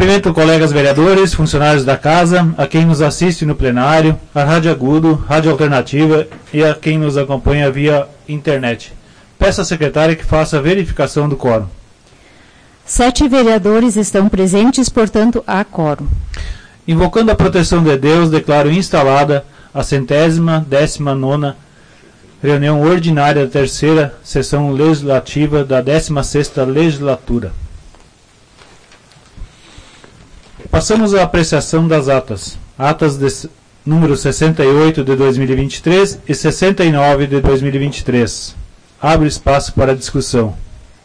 Cumprimento colegas vereadores, funcionários da casa, a quem nos assiste no plenário, a Rádio Agudo, Rádio Alternativa e a quem nos acompanha via internet. Peço à secretária que faça a verificação do quórum. 7 vereadores estão presentes, portanto, há quórum. Invocando a proteção de Deus, declaro instalada a 119ª reunião ordinária da 3ª sessão legislativa da 16ª legislatura. Passamos à apreciação das atas. Atas de número 68 de 2023 e 69 de 2023. Abre espaço para discussão.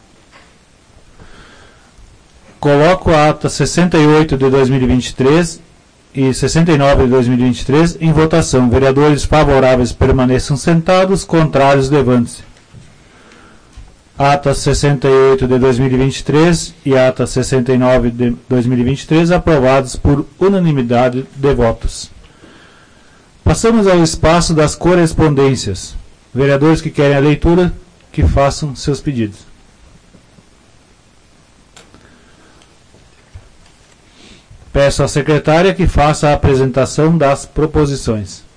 Coloco a ata 68 de 2023 e 69 de 2023 em votação. Vereadores favoráveis permaneçam sentados, contrários levante-se. Ata 68 de 2023 e ata 69 de 2023 aprovados por unanimidade de votos. Passamos ao espaço das correspondências. Vereadores que querem a leitura, que façam seus pedidos. Peço à secretária que faça a apresentação das proposições.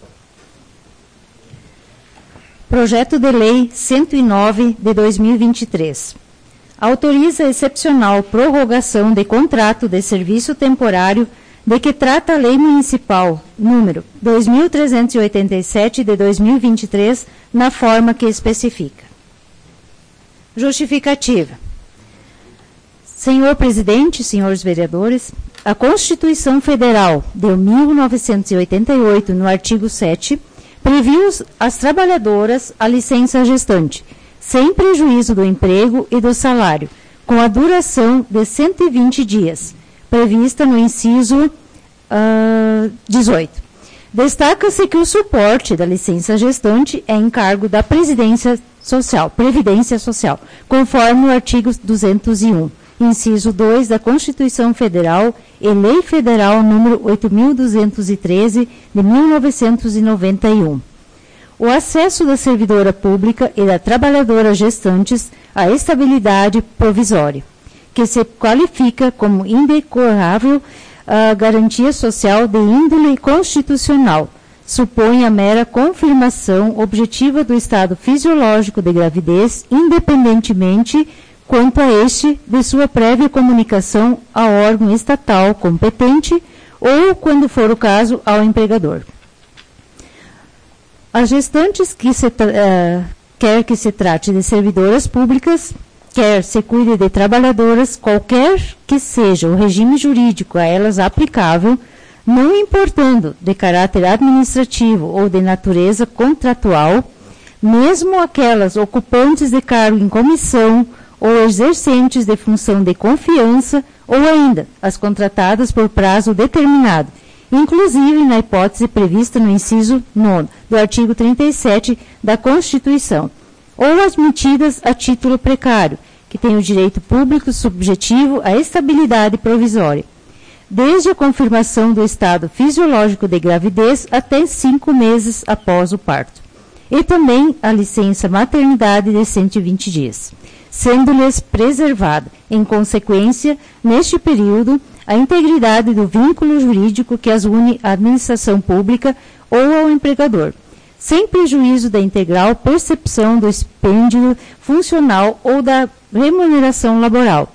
Projeto de Lei 109 de 2023. Autoriza a excepcional prorrogação de contrato de serviço temporário de que trata a Lei Municipal número 2387 de 2023, na forma que especifica. Justificativa. Senhor Presidente, senhores vereadores, a Constituição Federal de 1988, no artigo 7, previu às trabalhadoras a licença gestante, sem prejuízo do emprego e do salário, com a duração de 120 dias, prevista no inciso 18. Destaca-se que o suporte da licença gestante é encargo da Previdência Social, conforme o artigo 201, inciso 2 da Constituição Federal e Lei Federal número 8.213 de 1991. O acesso da servidora pública e da trabalhadora gestantes à estabilidade provisória, que se qualifica como indecorrável a garantia social de índole constitucional, supõe a mera confirmação objetiva do estado fisiológico de gravidez, independentemente quanto a este de sua prévia comunicação ao órgão estatal competente ou, quando for o caso, ao empregador. As gestantes, quer que se trate de servidoras públicas, quer se cuide de trabalhadoras, qualquer que seja o regime jurídico a elas aplicável, não importando de caráter administrativo ou de natureza contratual, mesmo aquelas ocupantes de cargo em comissão ou exercentes de função de confiança, ou ainda as contratadas por prazo determinado, inclusive na hipótese prevista no inciso 9 do artigo 37 da Constituição, ou admitidas a título precário, que tem o direito público subjetivo à estabilidade provisória, desde a confirmação do estado fisiológico de gravidez até 5 meses após o parto, e também a licença maternidade de 120 dias. Sendo-lhes preservada, em consequência, neste período, a integridade do vínculo jurídico que as une à administração pública ou ao empregador, sem prejuízo da integral percepção do expêndio funcional ou da remuneração laboral.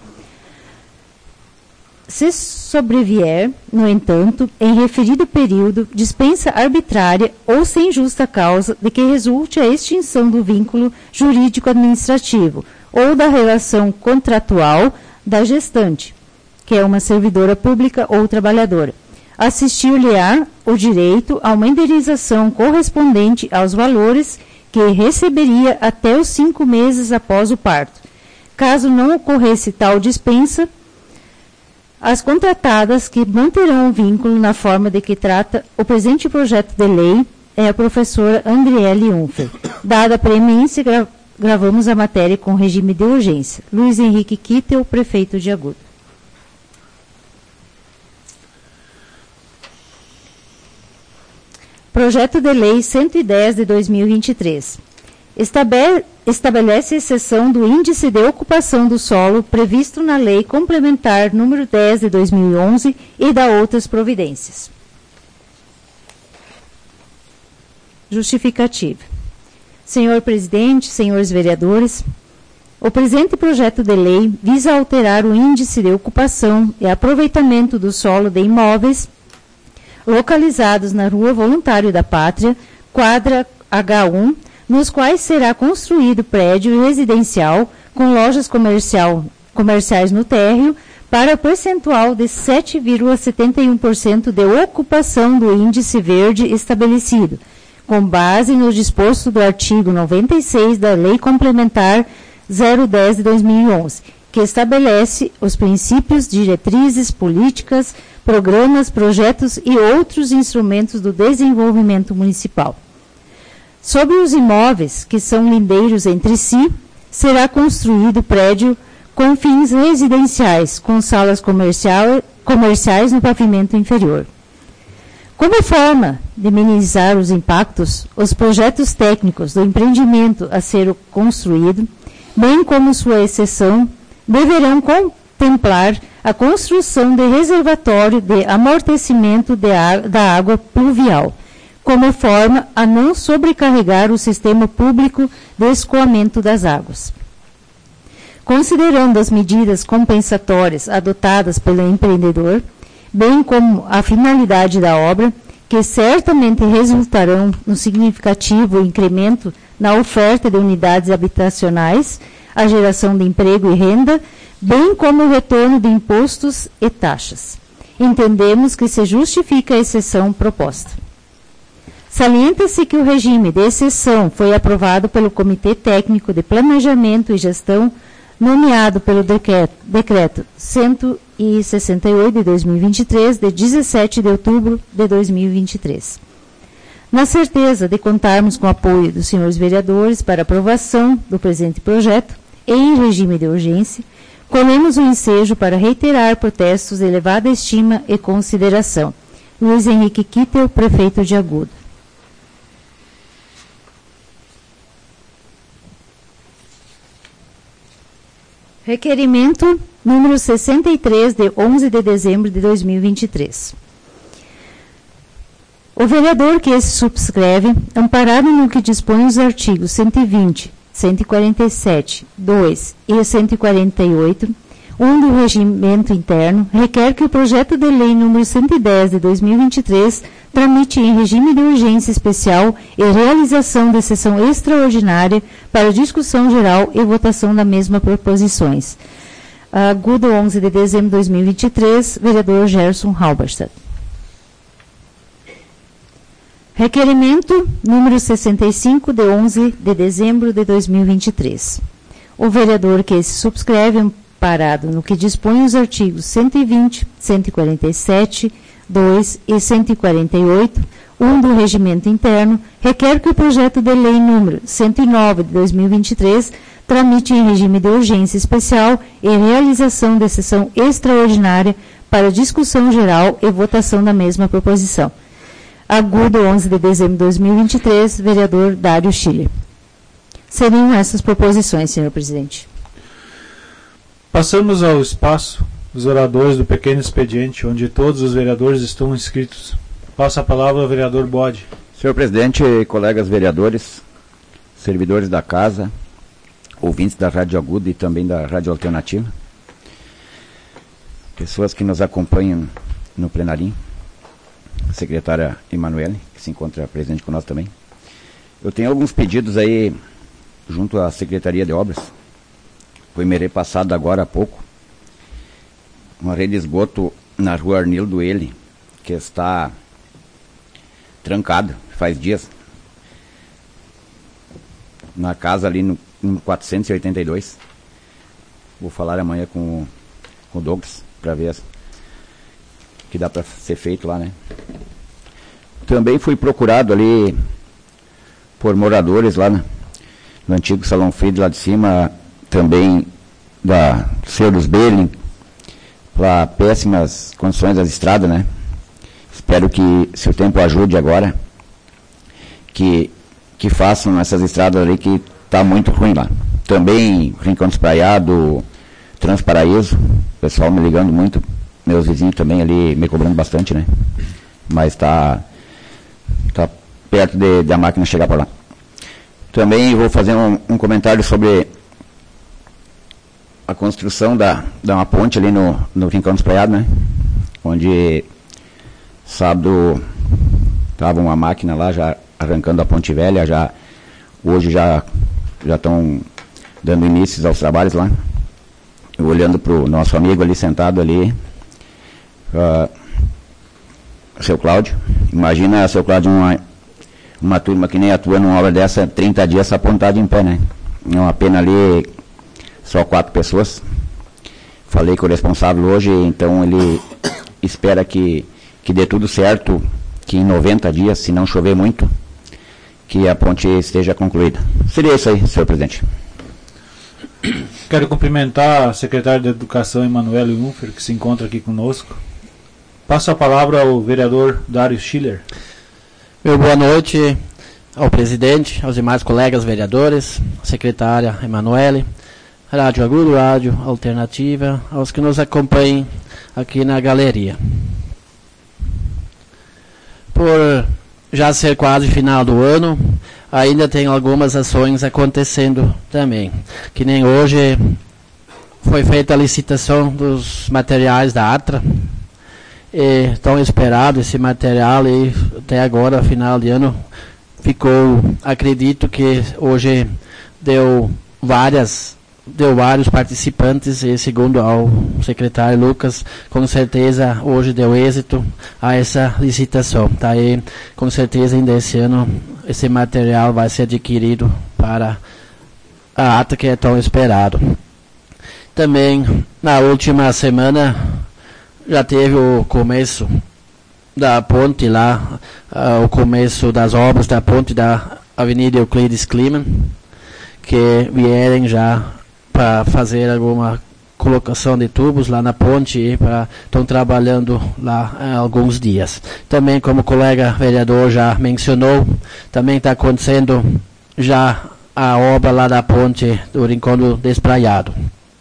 Se sobrevier, no entanto, em referido período, dispensa arbitrária ou sem justa causa de que resulte a extinção do vínculo jurídico-administrativo ou da relação contratual da gestante, que é uma servidora pública ou trabalhadora, assistir-lhe-á o direito a uma indenização correspondente aos valores que receberia até os 5 meses após o parto. Caso não ocorresse tal dispensa, as contratadas que manterão o vínculo na forma de que trata o presente projeto de lei é a professora Andriele Unfer. Dada a preemência, gravamos a matéria com regime de urgência. Luiz Henrique Kittel, prefeito de Agudo. Projeto de Lei 110 de 2023. Estabelece exceção do índice de ocupação do solo previsto na Lei Complementar número 10 de 2011 e dá outras providências. Justificativa. Senhor presidente, senhores vereadores, o presente projeto de lei visa alterar o índice de ocupação e aproveitamento do solo de imóveis localizados na Rua Voluntário da Pátria, quadra H1, nos quais será construído prédio residencial com lojas comerciais no térreo para percentual de 7,71% de ocupação do índice verde estabelecido, com base no disposto do artigo 96 da Lei Complementar 010 de 2011, que estabelece os princípios, diretrizes, políticas, programas, projetos e outros instrumentos do desenvolvimento municipal. Sobre os imóveis, que são lindeiros entre si, será construído prédio com fins residenciais, com salas comerciais no pavimento inferior. Como forma de minimizar os impactos, os projetos técnicos do empreendimento a ser construído, bem como sua exceção, deverão contemplar a construção de reservatório de amortecimento da água pluvial, como forma a não sobrecarregar o sistema público de escoamento das águas. Considerando as medidas compensatórias adotadas pelo empreendedor, bem como a finalidade da obra, que certamente resultarão no significativo incremento na oferta de unidades habitacionais, a geração de emprego e renda, bem como o retorno de impostos e taxas. Entendemos que se justifica a exceção proposta. Salienta-se que o regime de exceção foi aprovado pelo Comitê Técnico de Planejamento e Gestão, nomeado pelo Decreto 168 de 2023, de 17 de outubro de 2023. Na certeza de contarmos com o apoio dos senhores vereadores para aprovação do presente projeto, em regime de urgência, colhemos o ensejo para reiterar protestos de elevada estima e consideração. Luiz Henrique Kittel, prefeito de Agudo. Requerimento número 63, de 11 de dezembro de 2023. O vereador que se subscreve, amparado no que dispõe os artigos 120, 147, 2 e 148, 1 do Regimento Interno, requer que o projeto de lei número 110 de 2023 tramite em regime de urgência especial e realização de sessão extraordinária para discussão geral e votação da mesma proposições. Agudo, 11 de dezembro de 2023, vereador Gerson Halberstadt. Requerimento número 65, de 11 de dezembro de 2023. O vereador que se subscreve, amparado no que dispõe os artigos 120, 147, 2 e 148, 1 do Regimento Interno, requer que o projeto de lei número 109 de 2023 tramite em regime de urgência especial e realização de sessão extraordinária para discussão geral e votação da mesma proposição. Agudo, 11 de dezembro de 2023, vereador Dário Schiller. Seriam essas proposições, senhor presidente. Passamos ao espaço dos oradores do pequeno expediente, onde todos os vereadores estão inscritos. Passo a palavra ao vereador Bode. Senhor presidente, colegas vereadores, servidores da casa, ouvintes da Rádio Agudo e também da Rádio Alternativa, pessoas que nos acompanham no plenarinho, a secretária Emanuele, que se encontra presente conosco também. Eu tenho alguns pedidos aí junto à Secretaria de Obras. Foi me repassado agora há pouco uma rede de esgoto na rua Arnildo Ele, que está trancada faz dias, na casa ali no 482. Vou falar amanhã com o Douglas para ver que dá para ser feito lá, né? Também fui procurado ali por moradores lá no antigo Salão Fried, lá de cima, também da Cerros Belling, para péssimas condições das estradas, né? Espero que, se o tempo ajude agora, que que façam essas estradas ali, que está muito ruim lá. Também Rincão do Espraiado, Transparaíso, o pessoal me ligando muito, meus vizinhos também ali me cobrando bastante, né? Mas está perto de a máquina chegar por lá. Também vou fazer um comentário sobre a construção da uma ponte ali no Rincão do Espraiado, né? Onde sábado estava uma máquina lá já arrancando a ponte velha, hoje já estão dando início aos trabalhos lá. Eu olhando para o nosso amigo ali sentado ali, seu Cláudio. Imagina, seu Cláudio, uma turma que nem atua numa obra dessa, 30 dias essa ponte tá de em pé, né? É uma pena ali, só 4 pessoas. Falei com o responsável hoje, então ele espera que dê tudo certo, que em 90 dias, se não chover muito, que a ponte esteja concluída. Seria isso aí, senhor presidente. Quero cumprimentar a secretária de Educação, Emanuele Unfer, que se encontra aqui conosco. Passo a palavra ao vereador Dário Schiller. Meu boa noite ao presidente, aos demais colegas vereadores, secretária Emanuele, Rádio Agudo, Rádio Alternativa, aos que nos acompanhem aqui na galeria. Por já ser quase final do ano, ainda tem algumas ações acontecendo também. Que nem hoje foi feita a licitação dos materiais da ATRA. E tão esperado esse material e até agora, final de ano, ficou, acredito que hoje deu vários participantes e segundo ao secretário Lucas, com certeza hoje deu êxito a essa licitação. Tá aí, com certeza ainda esse ano esse material vai ser adquirido para a ata que é tão esperado. Também na última semana já teve o começo da ponte lá, o começo das obras da ponte da Avenida Euclides Kliman, que vierem já para fazer alguma colocação de tubos lá na ponte e estão trabalhando lá há alguns dias. Também, como o colega vereador já mencionou, também está acontecendo já a obra lá da ponte do Rincão do Espraiado.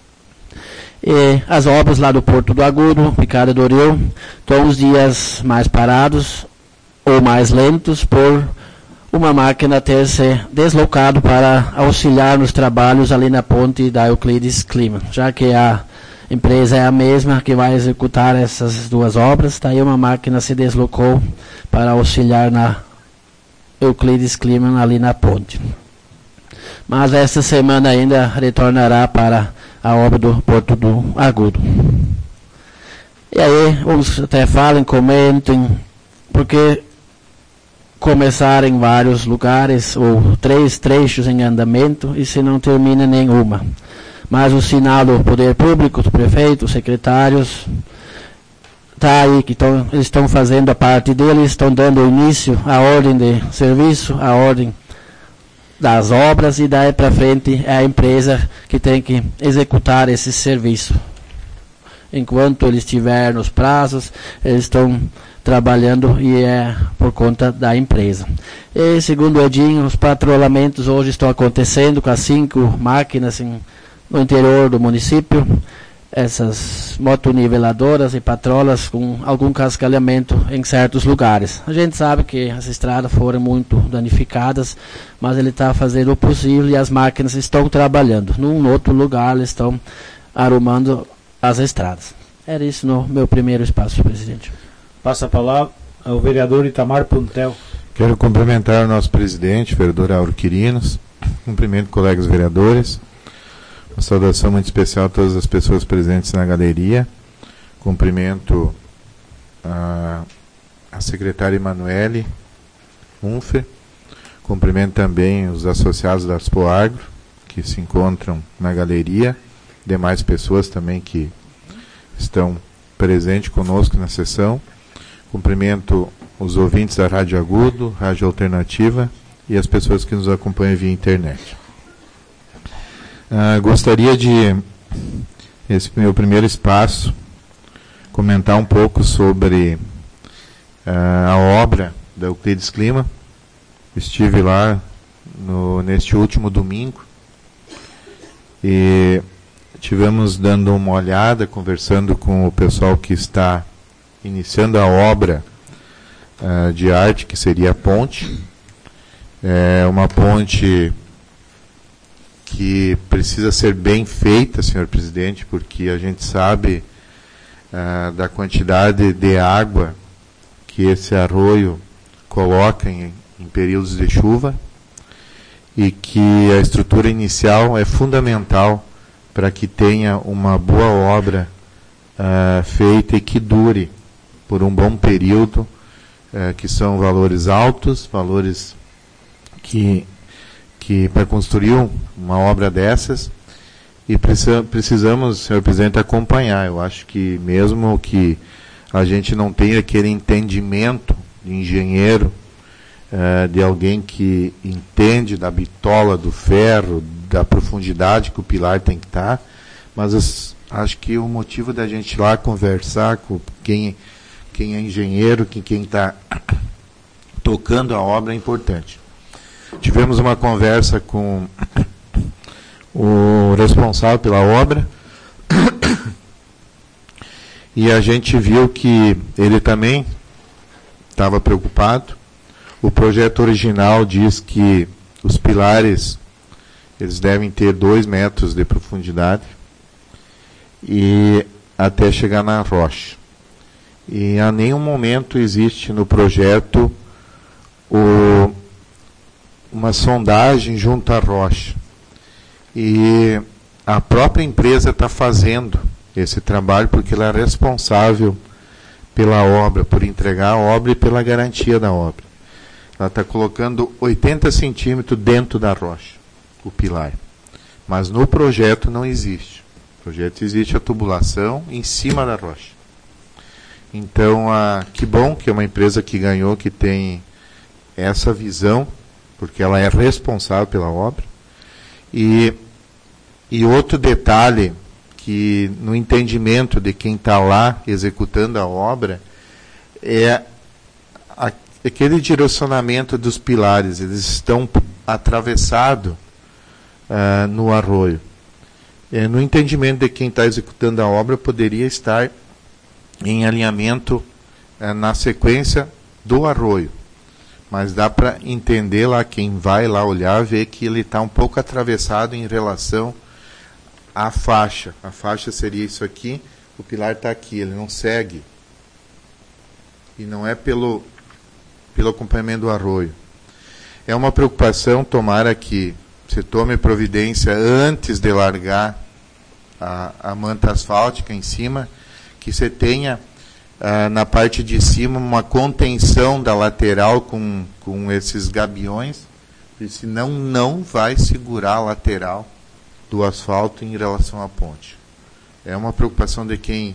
E as obras lá do Porto do Agudo, Picada do Rio, estão uns dias mais parados ou mais lentos por uma máquina ter se deslocado para auxiliar nos trabalhos ali na ponte da Euclides Kliman. Já que a empresa é a mesma que vai executar essas duas obras, daí uma máquina se deslocou para auxiliar na Euclides Kliman ali na ponte. Mas esta semana ainda retornará para a obra do Porto do Agudo. E aí, uns até falem, comentem, porque começar em vários lugares, ou 3 trechos em andamento, e se não termina nenhuma. Mas o sinal do poder público, do prefeito, os secretários, está aí, que eles estão fazendo a parte deles, estão dando início à ordem de serviço, à ordem das obras, e daí para frente é a empresa que tem que executar esse serviço. Enquanto ele estiver nos prazos, eles estão trabalhando e é por conta da empresa. E segundo o Edinho, os patrulhamentos hoje estão acontecendo com as 5 máquinas no interior do município, essas motoniveladoras e patrolas com algum cascalhamento em certos lugares. A gente sabe que as estradas foram muito danificadas, mas ele está fazendo o possível e as máquinas estão trabalhando. Num outro lugar, eles estão arrumando as estradas. Era isso no meu primeiro espaço, presidente. Passa a palavra ao vereador Itamar Puntel. Quero cumprimentar o nosso presidente, vereador Auro Quirinos, cumprimento colegas vereadores, uma saudação muito especial a todas as pessoas presentes na galeria, cumprimento a secretária Emanuele Unfer, cumprimento também os associados da Aspoagro, que se encontram na galeria, demais pessoas também que estão presentes conosco na sessão, cumprimento os ouvintes da Rádio Agudo, Rádio Alternativa e as pessoas que nos acompanham via internet. Gostaria de, esse meu primeiro espaço, comentar um pouco sobre a obra da Euclides Kliman. Estive lá neste último domingo, e tivemos dando uma olhada, conversando com o pessoal que está iniciando a obra de arte, que seria a ponte. É uma ponte que precisa ser bem feita, senhor presidente, porque a gente sabe da quantidade de água que esse arroio coloca em períodos de chuva, e que a estrutura inicial é fundamental para que tenha uma boa obra feita e que dure por um bom período, que são valores altos, valores que para construir uma obra dessas, e precisamos, senhor presidente, acompanhar. Eu acho que mesmo que a gente não tenha aquele entendimento de engenheiro, de alguém que entende da bitola, do ferro, da profundidade que o pilar tem que estar, mas acho que o motivo da gente ir lá conversar com quem é engenheiro, quem está tocando a obra é importante. Tivemos uma conversa com o responsável pela obra e a gente viu que ele também estava preocupado. O projeto original diz que os pilares eles devem ter 2 metros de profundidade e até chegar na rocha. E a nenhum momento existe no projeto uma sondagem junto à rocha. E a própria empresa está fazendo esse trabalho porque ela é responsável pela obra, por entregar a obra e pela garantia da obra. Ela está colocando 80 centímetros dentro da rocha, o pilar. Mas no projeto não existe. No projeto existe a tubulação em cima da rocha. Então, que bom que é uma empresa que ganhou, que tem essa visão, porque ela é responsável pela obra. E outro detalhe, que no entendimento de quem está lá executando a obra, é aquele direcionamento dos pilares. Eles estão atravessados no arroio. No entendimento de quem está executando a obra, poderia estar em alinhamento na sequência do arroio. Mas dá para entender lá, quem vai lá olhar, ver que ele está um pouco atravessado em relação à faixa. A faixa seria isso aqui, o pilar está aqui, ele não segue. E não é pelo acompanhamento do arroio. É uma preocupação, tomara que se tome providência antes de largar a manta asfáltica em cima, que você tenha na parte de cima uma contenção da lateral com esses gabiões, porque senão não vai segurar a lateral do asfalto em relação à ponte. É uma preocupação de quem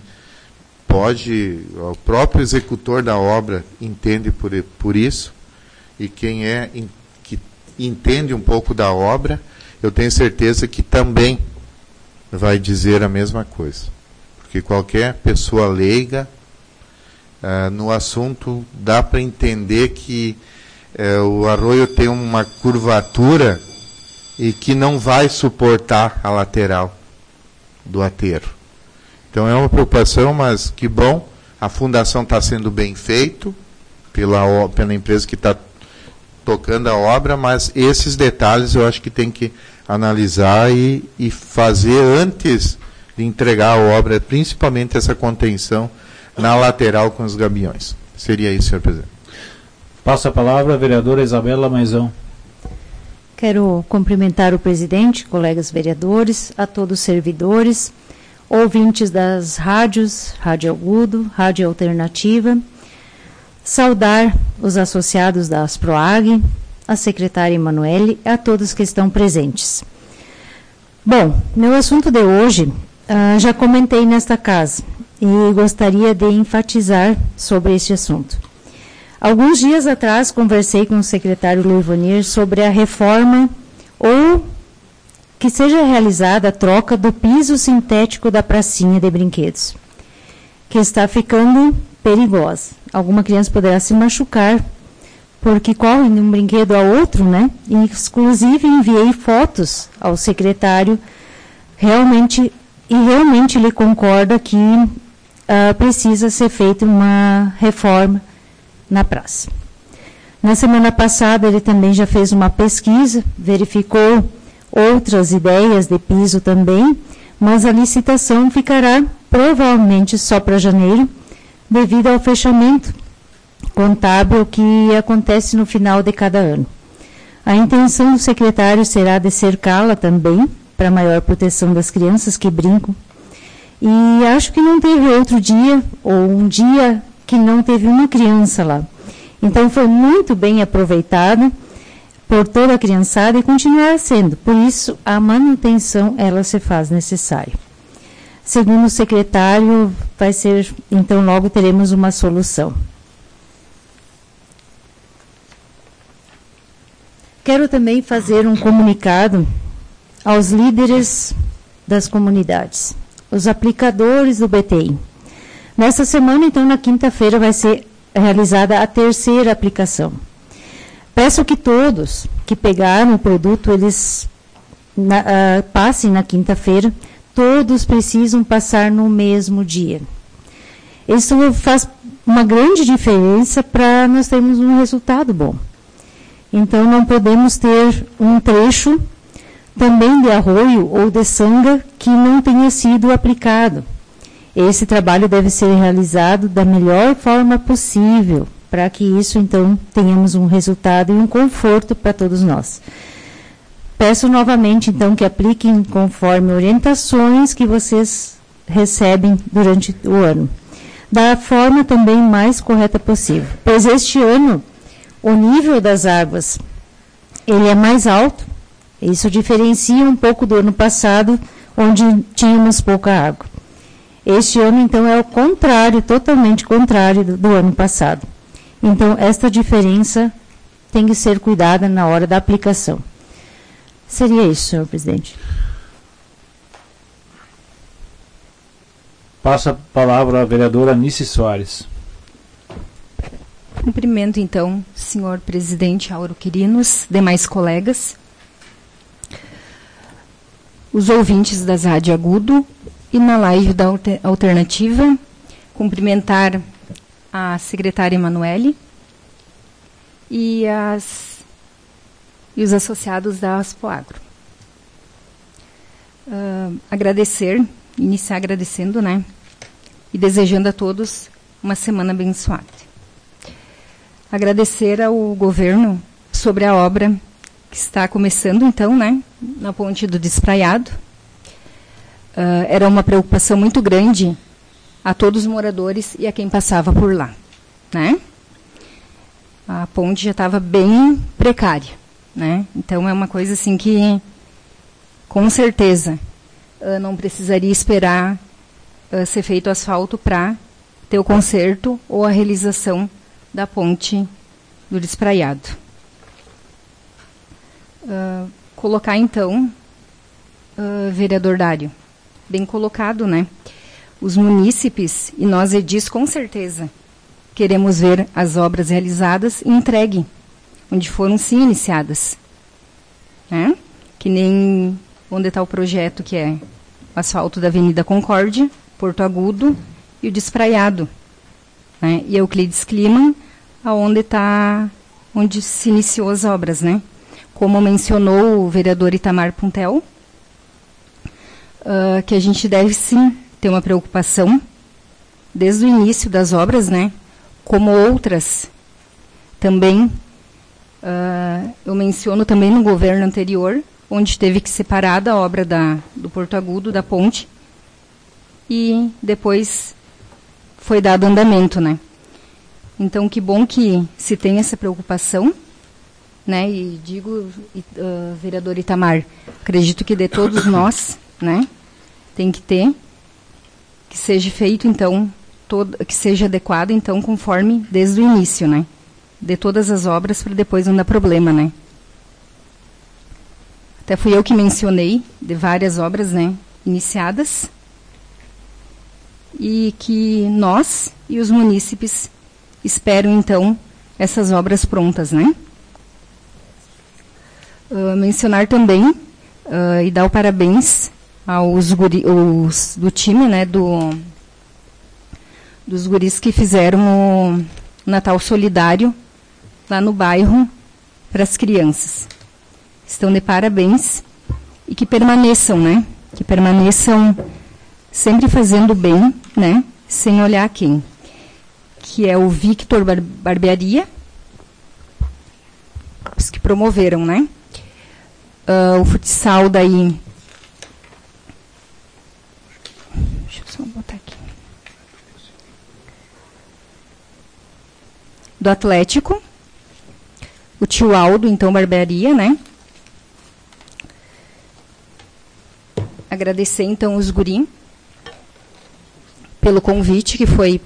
o próprio executor da obra entende por isso, e quem que entende um pouco da obra, eu tenho certeza que também vai dizer a mesma coisa. Porque qualquer pessoa leiga no assunto dá para entender que o arroio tem uma curvatura e que não vai suportar a lateral do aterro. Então é uma preocupação, mas que bom, a fundação está sendo bem feito pela empresa que está tocando a obra, mas esses detalhes eu acho que tem que analisar e fazer antes de entregar a obra, principalmente essa contenção na lateral com os gabiões. Seria isso, senhor presidente. Passa a palavra a vereadora Isabela Maisão. Quero cumprimentar o presidente, colegas vereadores, a todos os servidores, ouvintes das rádios, Rádio Agudo, Rádio Alternativa, saudar os associados da Asproag, a secretária Emanuele e a todos que estão presentes. Bom, meu assunto de hoje, já comentei nesta casa e gostaria de enfatizar sobre este assunto. Alguns dias atrás conversei com o secretário Luivonir sobre a reforma ou que seja realizada a troca do piso sintético da pracinha de brinquedos, que está ficando perigosa. Alguma criança poderá se machucar porque correm de um brinquedo a outro, né? Inclusive enviei fotos ao secretário, realmente ele concorda que precisa ser feita uma reforma na praça. Na semana passada ele também já fez uma pesquisa, verificou outras ideias de piso também, mas a licitação ficará provavelmente só para janeiro, devido ao fechamento contábil que acontece no final de cada ano. A intenção do secretário será de cercá-la também, para maior proteção das crianças que brincam. E acho que não teve outro dia, ou um dia que não teve uma criança lá. Então foi muito bem aproveitado por toda a criançada e continuará sendo. Por isso, a manutenção, ela se faz necessária. Segundo o secretário, vai ser, então logo teremos uma solução. Quero também fazer um comunicado aos líderes das comunidades, os aplicadores do BTI. Nesta semana, então, na quinta-feira, vai ser realizada a terceira aplicação. Peço que todos que pegaram o produto, eles passem na quinta-feira. Todos precisam passar no mesmo dia. Isso faz uma grande diferença para nós termos um resultado bom. Então, não podemos ter um trecho também de arroio ou de sanga que não tenha sido aplicado. Esse trabalho deve ser realizado da melhor forma possível, para que isso, então, tenhamos um resultado e um conforto para todos nós. Peço novamente, então, que apliquem conforme orientações que vocês recebem durante o ano, da forma também mais correta possível. Pois este ano, o nível das águas, ele é mais alto, isso diferencia um pouco do ano passado, onde tínhamos pouca água. Este ano, então, é o contrário, totalmente contrário do ano passado. Então, esta diferença tem que ser cuidada na hora da aplicação. Seria isso, senhor presidente. Passa a palavra à vereadora Anice Soares. Cumprimento, então, senhor presidente Auro Quirinos, demais colegas, os ouvintes das Rádio Agudo e na live da Alternativa, cumprimentar a secretária Emanuele e os associados da Aspoagro. Iniciar agradecendo, né, e desejando a todos uma semana abençoada. Agradecer ao governo sobre a obra que está começando, então, né, na ponte do Despraiado. Era uma preocupação muito grande a todos os moradores e a quem passava por lá, né? A ponte já estava bem precária, né? Então, é uma coisa assim que, com certeza, não precisaria esperar ser feito asfalto para ter o conserto ou a realização da ponte do Despraiado. Colocar, então, vereador Dário, bem colocado, né? Os munícipes e nós, edis, com certeza, queremos ver as obras realizadas e entregue, onde foram, sim, iniciadas. Né? Que nem onde está o projeto, que é o asfalto da Avenida Concórdia, Porto Agudo e o Despraiado. Né? E Euclides Kliman, onde se iniciou as obras, né? Como mencionou o vereador Itamar Puntel, que a gente deve, sim, ter uma preocupação desde o início das obras, né? Como outras também, eu menciono também no governo anterior, onde teve que separar a obra do Porto Agudo, da ponte, e depois foi dado andamento, né? Então, que bom que se tem essa preocupação, né? E digo, vereador Itamar, acredito que de todos nós, né? Tem que ter, que seja feito, então, que seja adequado, então, conforme desde o início, né? De todas as obras, para depois não dar problema, né? Até fui eu que mencionei de várias obras, né? Iniciadas, e que nós e os munícipes esperam, então, essas obras prontas, né? Mencionar também e dar o parabéns aos do time, né, dos guris que fizeram o Natal Solidário lá no bairro para as crianças. Estão de parabéns e que permaneçam, né? Que permaneçam sempre fazendo bem, né? Sem olhar quem. Que é o Victor Barbearia, os que promoveram, né? O futsal daí. Deixa eu só botar aqui. Do Atlético. O tio Aldo, então, Barbearia, né? Agradecer, então, os guri pelo convite que foi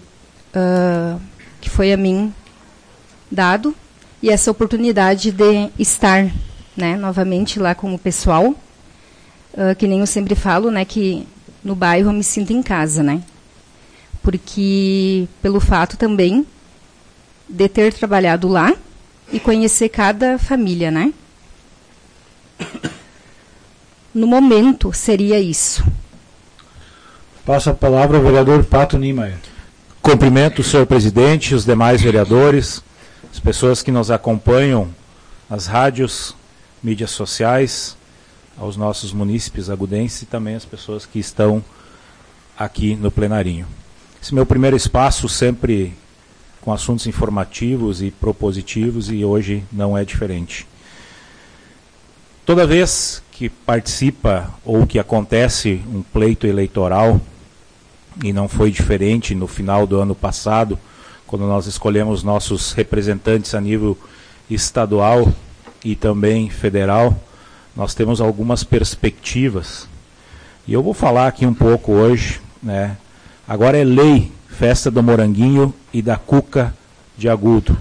a mim dado e essa oportunidade de estar, né, novamente lá com o pessoal, que nem eu sempre falo, né, que no bairro eu me sinto em casa, né? Porque pelo fato também de ter trabalhado lá e conhecer cada família, né? No momento, seria isso. Passa a palavra ao vereador Pato Niemeyer. Cumprimento o senhor presidente, os demais vereadores, as pessoas que nos acompanham, as rádios, mídias sociais, aos nossos munícipes agudenses e também as pessoas que estão aqui no plenarinho. Esse meu primeiro espaço sempre com assuntos informativos e propositivos e hoje não é diferente. Toda vez que participa ou que acontece um pleito eleitoral, e não foi diferente no final do ano passado, quando nós escolhemos nossos representantes a nível estadual e também federal, nós temos algumas perspectivas. E eu vou falar aqui um pouco hoje, né? Agora é lei, Festa do Moranguinho e da Cuca de Agudo.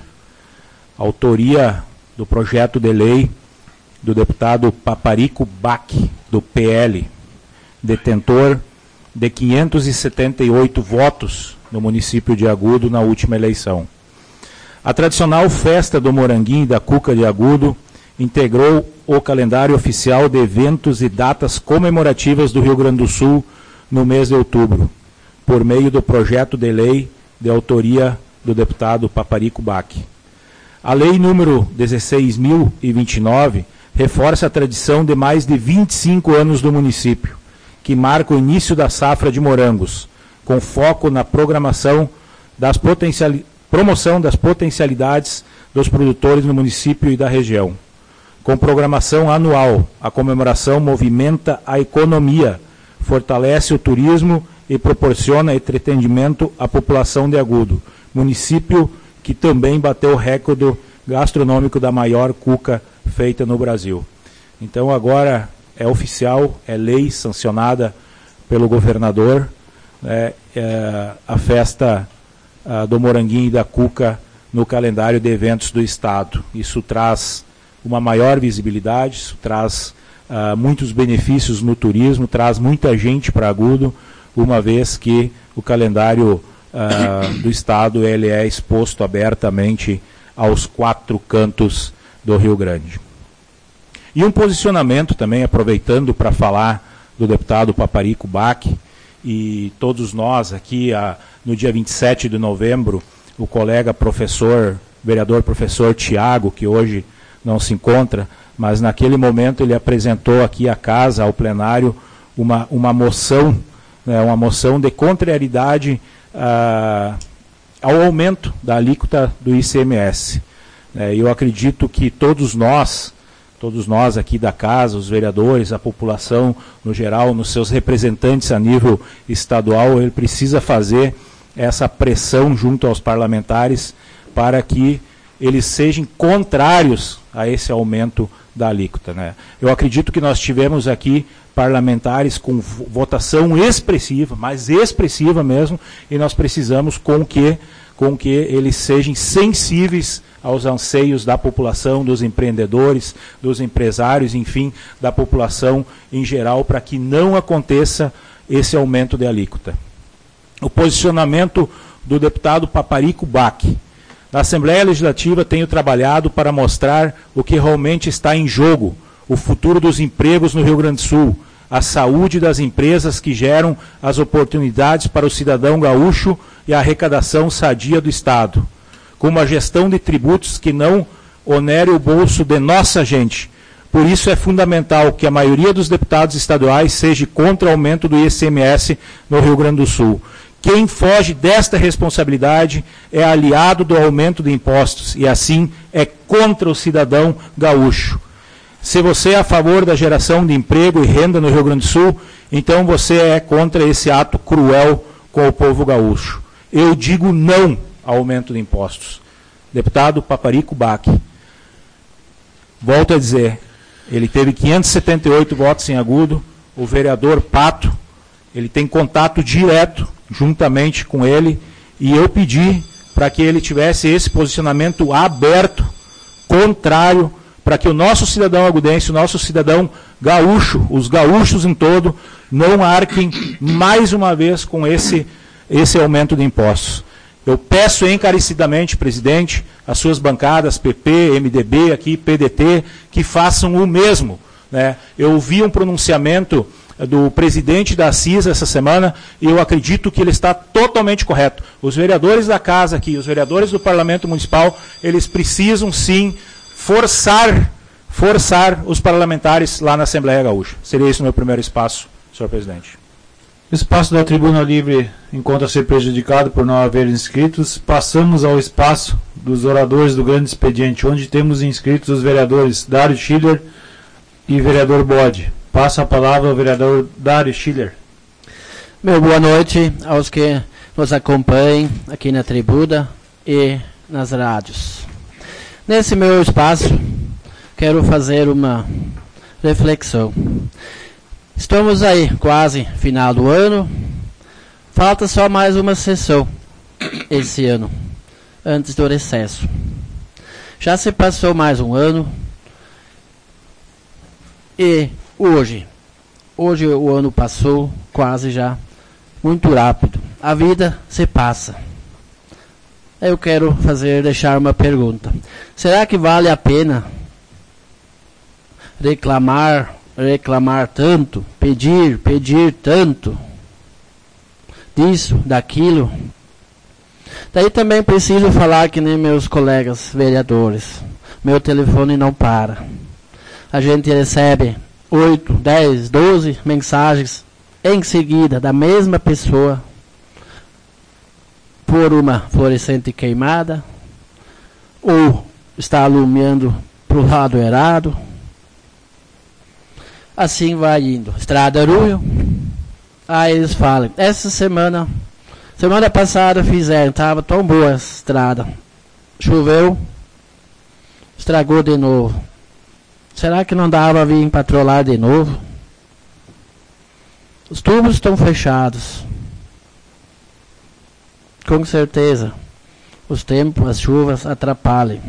Autoria do projeto de lei do deputado Paparico Bach, do PL, detentor de 578 votos no município de Agudo na última eleição. A tradicional Festa do Moranguinho e da Cuca de Agudo integrou o calendário oficial de eventos e datas comemorativas do Rio Grande do Sul no mês de outubro, por meio do projeto de lei de autoria do deputado Paparico Bach. A lei número 16.029 reforça a tradição de mais de 25 anos do município, que marca o início da safra de morangos, com foco na promoção das potencialidades dos produtores no município e da região. Com programação anual, a comemoração movimenta a economia, fortalece o turismo e proporciona entretenimento à população de Agudo, município que também bateu o recorde gastronômico da maior cuca feita no Brasil. Então agora é oficial, é lei sancionada pelo governador, a festa do Moranguinho e da Cuca no calendário de eventos do Estado. Isso traz uma maior visibilidade, isso traz muitos benefícios no turismo, traz muita gente para Agudo, uma vez que o calendário do Estado ele é exposto abertamente aos 4 cantos do Rio Grande. E um posicionamento também, aproveitando para falar do deputado Paparico Bach, e todos nós aqui, no dia 27 de novembro, o colega vereador professor Tiago, que hoje não se encontra, mas naquele momento ele apresentou aqui à casa, ao plenário, uma moção, né, uma moção de contrariedade ao aumento da alíquota do ICMS. Eu acredito que todos nós aqui da casa, os vereadores, a população no geral, nos seus representantes a nível estadual, ele precisa fazer essa pressão junto aos parlamentares para que eles sejam contrários a esse aumento da alíquota, né? Eu acredito que nós tivemos aqui parlamentares com votação expressiva, mas expressiva mesmo, e nós precisamos com que eles sejam sensíveis aos anseios da população, dos empreendedores, dos empresários, enfim, da população em geral, para que não aconteça esse aumento de alíquota. O posicionamento do deputado Paparico Bach. Na Assembleia Legislativa tenho trabalhado para mostrar o que realmente está em jogo, o futuro dos empregos no Rio Grande do Sul, a saúde das empresas que geram as oportunidades para o cidadão gaúcho e a arrecadação sadia do Estado, com uma gestão de tributos que não onere o bolso de nossa gente. Por isso é fundamental que a maioria dos deputados estaduais seja contra o aumento do ICMS no Rio Grande do Sul. Quem foge desta responsabilidade é aliado do aumento de impostos e, assim, é contra o cidadão gaúcho. Se você é a favor da geração de emprego e renda no Rio Grande do Sul, então você é contra esse ato cruel com o povo gaúcho. Eu digo não ao aumento de impostos. Deputado Paparico Bach. Volto a dizer, ele teve 578 votos em agudo, o vereador Pato, ele tem contato direto, juntamente com ele, e eu pedi para que ele tivesse esse posicionamento aberto, contrário, para que o nosso cidadão agudense, o nosso cidadão gaúcho, os gaúchos em todo, não arquem mais uma vez com esse aumento de impostos. Eu peço encarecidamente, presidente, as suas bancadas, PP, MDB, aqui, PDT, que façam o mesmo, né? Eu ouvi um pronunciamento do presidente da CISA essa semana e eu acredito que ele está totalmente correto. Os vereadores da casa aqui, os vereadores do Parlamento Municipal, eles precisam sim forçar os parlamentares lá na Assembleia Gaúcha. Seria esse o meu primeiro espaço, senhor presidente. O espaço da Tribuna Livre encontra-se prejudicado por não haver inscritos. Passamos ao espaço dos oradores do grande expediente, onde temos inscritos os vereadores Dário Schiller e vereador Bode. Passo a palavra ao vereador Dário Schiller. Meu boa noite aos que nos acompanhem aqui na tribuna e nas rádios. Nesse meu espaço, quero fazer uma reflexão. Estamos aí, quase final do ano. Falta só mais uma sessão esse ano, antes do recesso. Já se passou mais um ano. E hoje o ano passou quase já muito rápido. A vida se passa. Eu quero deixar uma pergunta. Será que vale a pena reclamar tanto, pedir tanto, disso, daquilo? Daí também preciso falar que nem meus colegas vereadores. Meu telefone não para. A gente recebe 8, 10, 12 mensagens em seguida da mesma pessoa por uma fluorescente queimada ou está alumiando para o lado errado. Assim vai indo. Estrada Ruio. Aí eles falam, semana passada fizeram, estava tão boa a estrada. Choveu, estragou de novo. Será que não dava vir patrolar de novo? Os tubos estão fechados. Com certeza, os tempos, as chuvas atrapalham.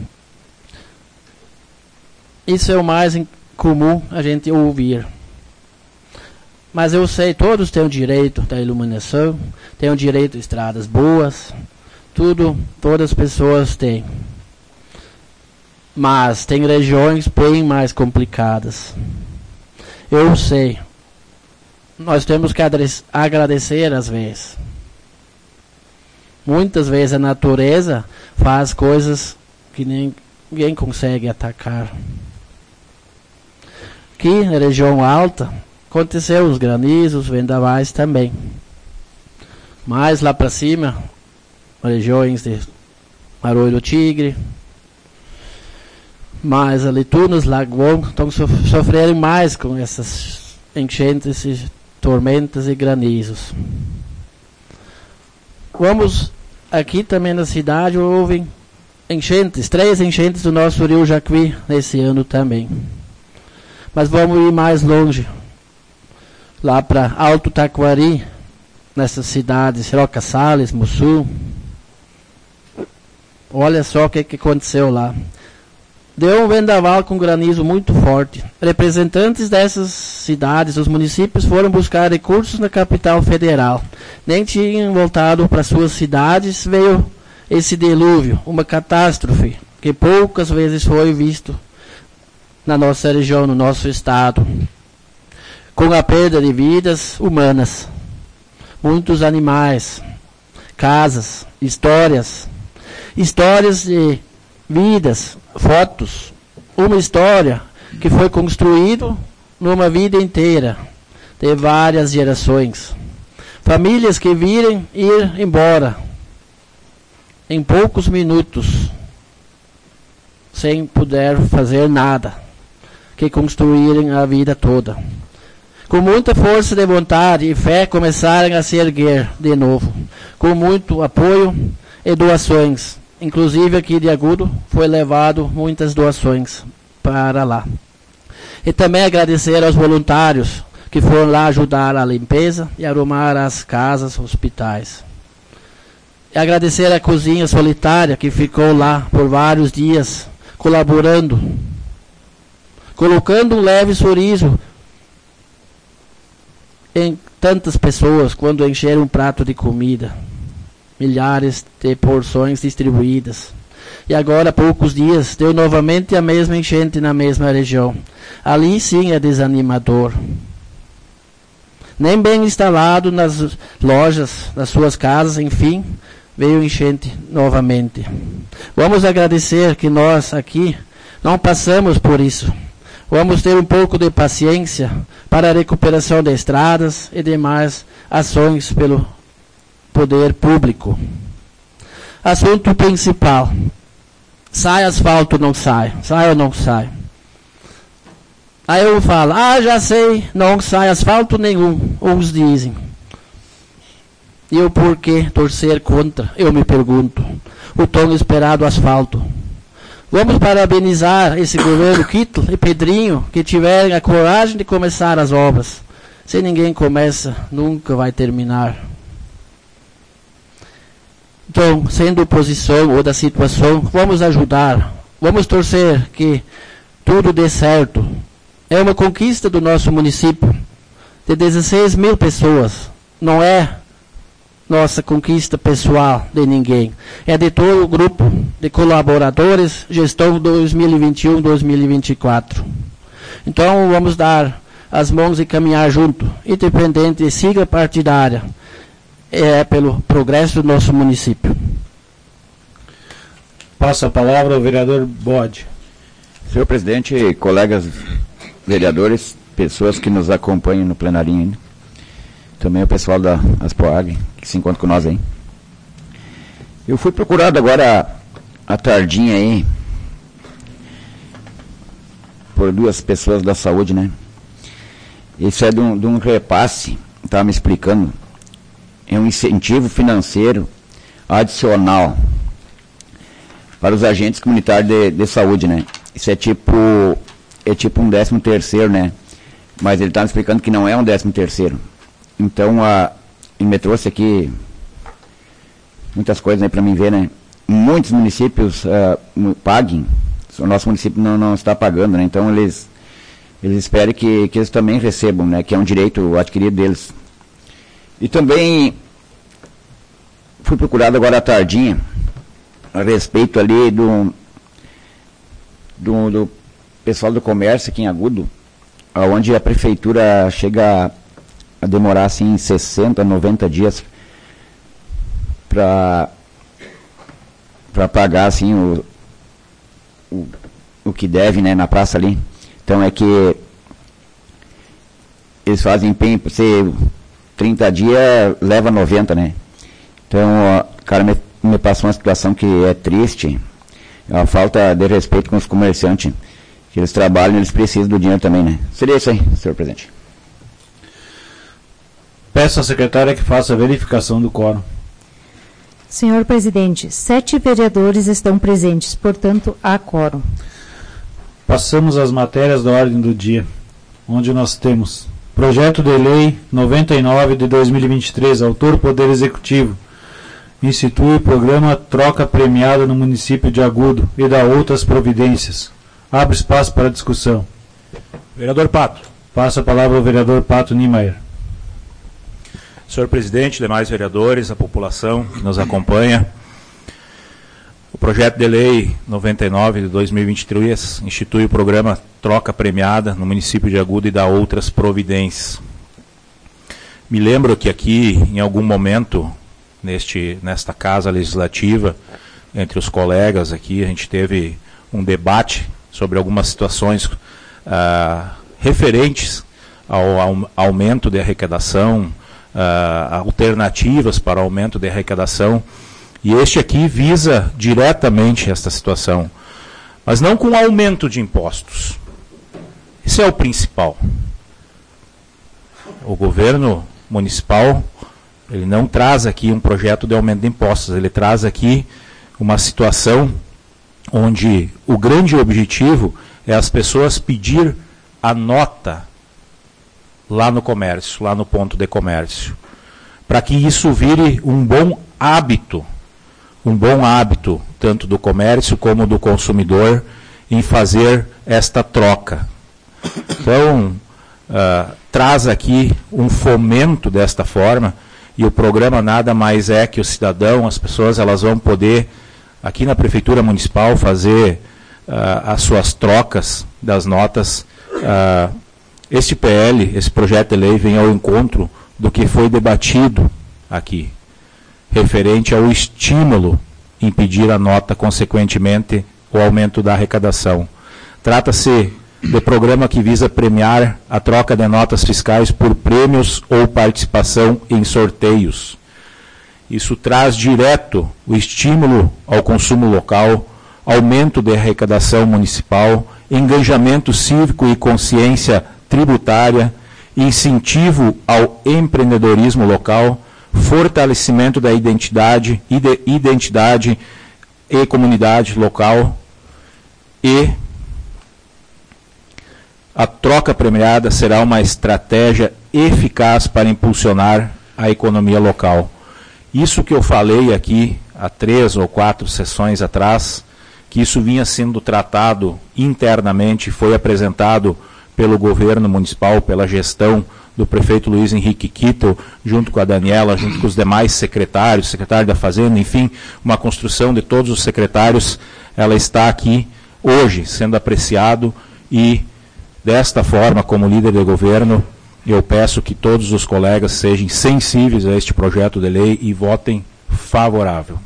Isso é o mais comum a gente ouvir. Mas eu sei, todos têm o direito da iluminação, têm o direito de estradas boas, todas as pessoas têm. Mas tem regiões bem mais complicadas. Eu sei. Nós temos que agradecer às vezes. Muitas vezes a natureza faz coisas que ninguém consegue atacar. Aqui na região alta, aconteceu os granizos, vendavais também. Mais lá para cima, regiões de Arroio do Tigre, mais ali Tunas, Lagoão, estão sofrendo mais com essas enchentes, tormentas e granizos. Vamos aqui também na cidade, houve enchentes, 3 enchentes do nosso rio Jacuí nesse ano também. Mas vamos ir mais longe, lá para Alto Taquari, nessas cidades, Roca Salles, Mussul. Olha só o que aconteceu lá. Deu um vendaval com granizo muito forte. Representantes dessas cidades, os municípios, foram buscar recursos na capital federal. Nem tinham voltado para suas cidades, veio esse dilúvio, uma catástrofe que poucas vezes foi visto na nossa região, no nosso estado, com a perda de vidas humanas, muitos animais, casas, histórias de vidas, fotos, uma história que foi construída numa vida inteira, de várias gerações. Famílias que viram ir embora em poucos minutos, sem poder fazer nada, que construíram a vida toda. Com muita força de vontade e fé, começaram a se erguer de novo, com muito apoio e doações. Inclusive aqui de Agudo foi levado muitas doações para lá. E também agradecer aos voluntários que foram lá ajudar a limpeza e arrumar as casas, hospitais. E agradecer a Cozinha Solitária que ficou lá por vários dias, colaborando, colocando um leve sorriso em tantas pessoas quando encheram um prato de comida. Milhares de porções distribuídas. E agora, há poucos dias, deu novamente a mesma enchente na mesma região. Ali sim é desanimador. Nem bem instalado nas lojas, nas suas casas, enfim, veio enchente novamente. Vamos agradecer que nós aqui não passamos por isso. Vamos ter um pouco de paciência para a recuperação de estradas e demais ações pelo poder público. Assunto principal. Sai asfalto ou não sai? Sai ou não sai? Aí eu falo, já sei, não sai asfalto nenhum. Uns dizem. E eu por que torcer contra? Eu me pergunto. O tão esperado asfalto. Vamos parabenizar esse governo Kittel e Pedrinho que tiverem a coragem de começar as obras. Se ninguém começa, nunca vai terminar. Então, sendo oposição ou da situação, vamos ajudar. Vamos torcer que tudo dê certo. É uma conquista do nosso município, de 16 mil pessoas. Não é nossa conquista pessoal de ninguém. É de todo o grupo de colaboradores, gestão 2021-2024. Então, vamos dar as mãos e caminhar junto, independente de sigla partidária. É pelo progresso do nosso município. Passa a palavra ao vereador Bode. Senhor presidente, colegas vereadores, pessoas que nos acompanham no plenarinho ainda, também o pessoal da Aspoag, que se encontra com nós aí. Eu fui procurado agora à tardinha aí por duas pessoas da saúde, né? Isso é de um repasse, estava me explicando, é um incentivo financeiro adicional para os agentes comunitários de saúde, né? Isso é tipo um 13º, né? Mas ele está me explicando que não é um 13º. Então, ele me trouxe aqui muitas coisas, né, para mim ver, né? Muitos municípios paguem, o nosso município não está pagando, né? Então, eles esperam que eles também recebam, né? Que é um direito adquirido deles. E também fui procurado agora à tardinha a respeito ali do pessoal do comércio aqui em Agudo, onde a prefeitura chega a demorar assim 60, 90 dias para pagar assim o que deve, né, na praça ali. Então é que eles fazem empenho para ser 30 dias, leva 90, né? Então, o cara me passou uma situação que é triste, a falta de respeito com os comerciantes, que eles trabalham, eles precisam do dinheiro também, né? Seria isso aí, senhor presidente. Peço à secretária que faça a verificação do quórum. Senhor presidente, 7 vereadores estão presentes, portanto, há quórum. Passamos às matérias da ordem do dia, onde nós temos Projeto de Lei 99 de 2023, autor Poder Executivo, institui o programa Troca Premiada no município de Agudo e dá outras providências. Abre espaço para discussão. Vereador Pato. Passa a palavra ao vereador Pato Niemeyer. Senhor presidente, demais vereadores, a população que nos acompanha. projeto de lei 99 de 2023 institui o programa Troca Premiada no município de Agudo e dá outras providências. Me lembro que aqui, em algum momento, nesta casa legislativa, entre os colegas aqui, a gente teve um debate sobre algumas situações referentes ao aumento de arrecadação, alternativas para aumento de arrecadação, e este aqui visa diretamente esta situação, mas não com aumento de impostos. Esse é o principal. O governo municipal, ele não traz aqui um projeto de aumento de impostos, ele traz aqui uma situação onde o grande objetivo é as pessoas pedir a nota lá no comércio, lá no ponto de comércio, para que isso vire um bom hábito, tanto do comércio como do consumidor, em fazer esta troca. Então, traz aqui um fomento desta forma, e o programa nada mais é que o cidadão, as pessoas, elas vão poder, aqui na Prefeitura Municipal, fazer as suas trocas das notas. Este PL, esse projeto de lei, vem ao encontro do que foi debatido aqui, referente ao estímulo em pedir a nota, consequentemente, o aumento da arrecadação. Trata-se de programa que visa premiar a troca de notas fiscais por prêmios ou participação em sorteios. Isso traz direto o estímulo ao consumo local, aumento de arrecadação municipal, engajamento cívico e consciência tributária, incentivo ao empreendedorismo local, fortalecimento da identidade e comunidade local, e a troca premiada será uma estratégia eficaz para impulsionar a economia local. Isso que eu falei aqui há 3 ou 4 sessões atrás, que isso vinha sendo tratado internamente, foi apresentado pelo governo municipal, pela gestão do prefeito Luiz Henrique Kittel, junto com a Daniela, junto com os demais secretários, secretário da Fazenda, enfim, uma construção de todos os secretários, ela está aqui hoje sendo apreciado, e desta forma, como líder de governo, eu peço que todos os colegas sejam sensíveis a este projeto de lei e votem favorável.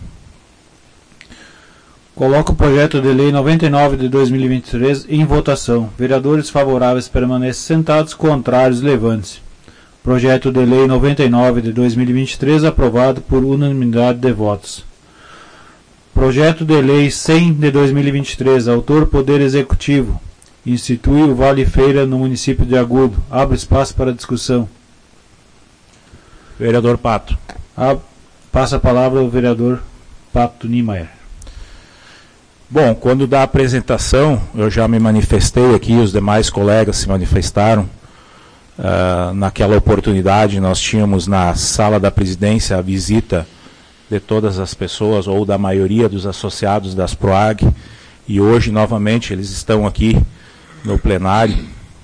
Coloco o projeto de lei 99 de 2023 em votação. Vereadores favoráveis permaneçam sentados, contrários levante-se. Projeto de lei 99 de 2023 aprovado por unanimidade de votos. Projeto de lei 100 de 2023, autor Poder Executivo. Institui o Vale Feira no município de Agudo. Abre espaço para discussão. Vereador Pato. Passa a palavra ao vereador Pato Niemeyer. Bom, quando da apresentação, eu já me manifestei aqui, os demais colegas se manifestaram. Naquela oportunidade, nós tínhamos na sala da presidência a visita de todas as pessoas, ou da maioria dos associados das PROAG, e hoje, novamente, eles estão aqui no plenário.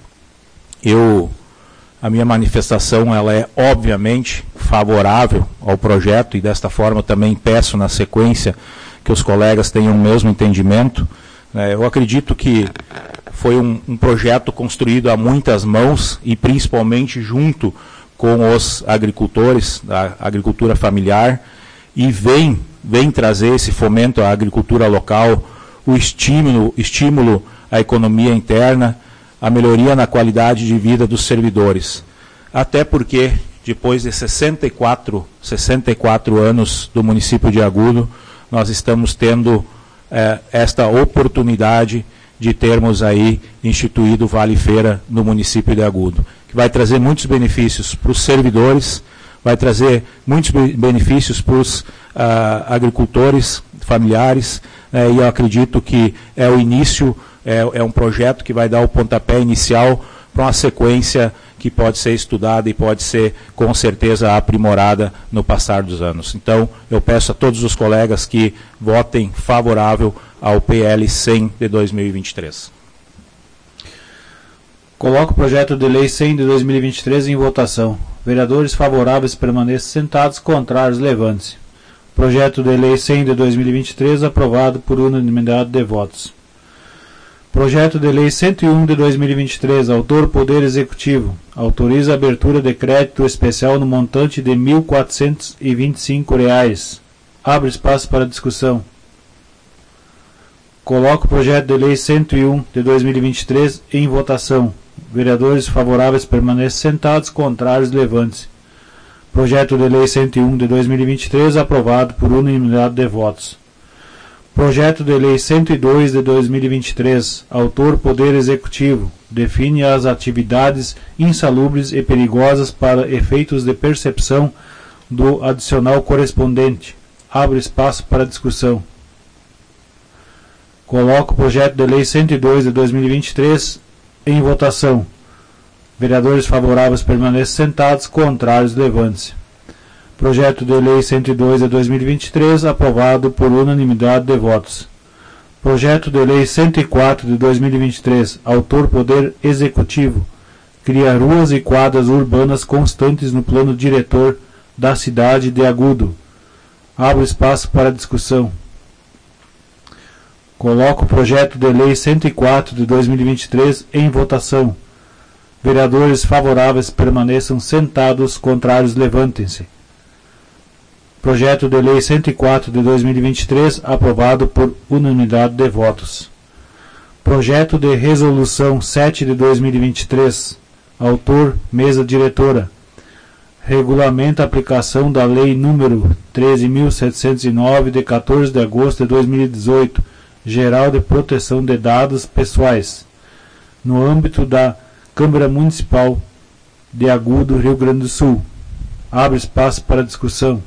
A minha manifestação, ela é obviamente favorável ao projeto, e desta forma também peço na sequência que os colegas tenham o mesmo entendimento. Eu acredito que foi um projeto construído a muitas mãos, e principalmente junto com os agricultores, da agricultura familiar, e vem trazer esse fomento à agricultura local, o estímulo à economia interna, a melhoria na qualidade de vida dos servidores. Até porque, depois de 64 anos do município de Agudo, nós estamos tendo esta oportunidade de termos aí instituído o Vale Feira no município de Agudo, que vai trazer muitos benefícios para os servidores, vai trazer muitos benefícios para os agricultores familiares, e eu acredito que é o início, é um projeto que vai dar o pontapé inicial para uma sequência que pode ser estudada e pode ser, com certeza, aprimorada no passar dos anos. Então, eu peço a todos os colegas que votem favorável ao PL 100 de 2023. Coloco o projeto de lei 100 de 2023 em votação. Vereadores favoráveis permaneçam sentados, contrários levante-se. Projeto de Lei 100 de 2023, aprovado por unanimidade de votos. Projeto de Lei 101 de 2023, autor Poder Executivo, autoriza a abertura de crédito especial no montante de R$ 1.425. Abre espaço para discussão. Coloco o projeto de Lei 101 de 2023 em votação. Vereadores favoráveis permaneçam sentados, contrários levante-se. Projeto de Lei 101 de 2023, aprovado por unanimidade de votos. Projeto de Lei 102 de 2023, autor Poder Executivo, define as atividades insalubres e perigosas para efeitos de percepção do adicional correspondente. Abre espaço para discussão. Coloco o projeto de Lei 102 de 2023 em votação. Vereadores favoráveis permaneçam sentados, contrários levante-se. Projeto de Lei 102 de 2023, aprovado por unanimidade de votos. Projeto de Lei 104 de 2023, autor Poder Executivo, cria ruas e quadras urbanas constantes no plano diretor da cidade de Agudo. Abro espaço para discussão. Coloco o projeto de Lei 104 de 2023 em votação. Vereadores favoráveis permaneçam sentados, contrários levantem-se. Projeto de Lei 104 de 2023, aprovado por unanimidade de votos. Projeto de Resolução 7 de 2023, autor, mesa diretora. Regulamenta a aplicação da Lei número 13.709, de 14 de agosto de 2018, Geral de Proteção de Dados Pessoais, no âmbito da Câmara Municipal de Agudo, Rio Grande do Sul. Abre espaço para discussão.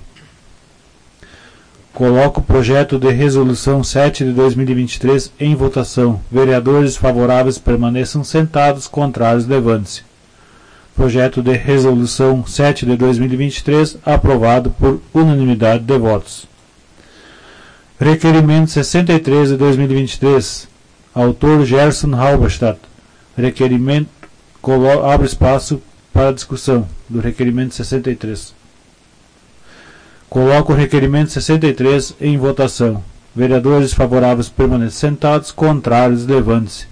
Coloco o projeto de Resolução 7 de 2023 em votação. Vereadores favoráveis permaneçam sentados, contrários levante-se. Projeto de Resolução 7 de 2023, aprovado por unanimidade de votos. Requerimento 63 de 2023, autor Gerson Halberstadt. Requerimento, abre espaço para discussão do requerimento 63. Coloco o requerimento 63 em votação. Vereadores favoráveis permaneçam sentados, contrários levante-se.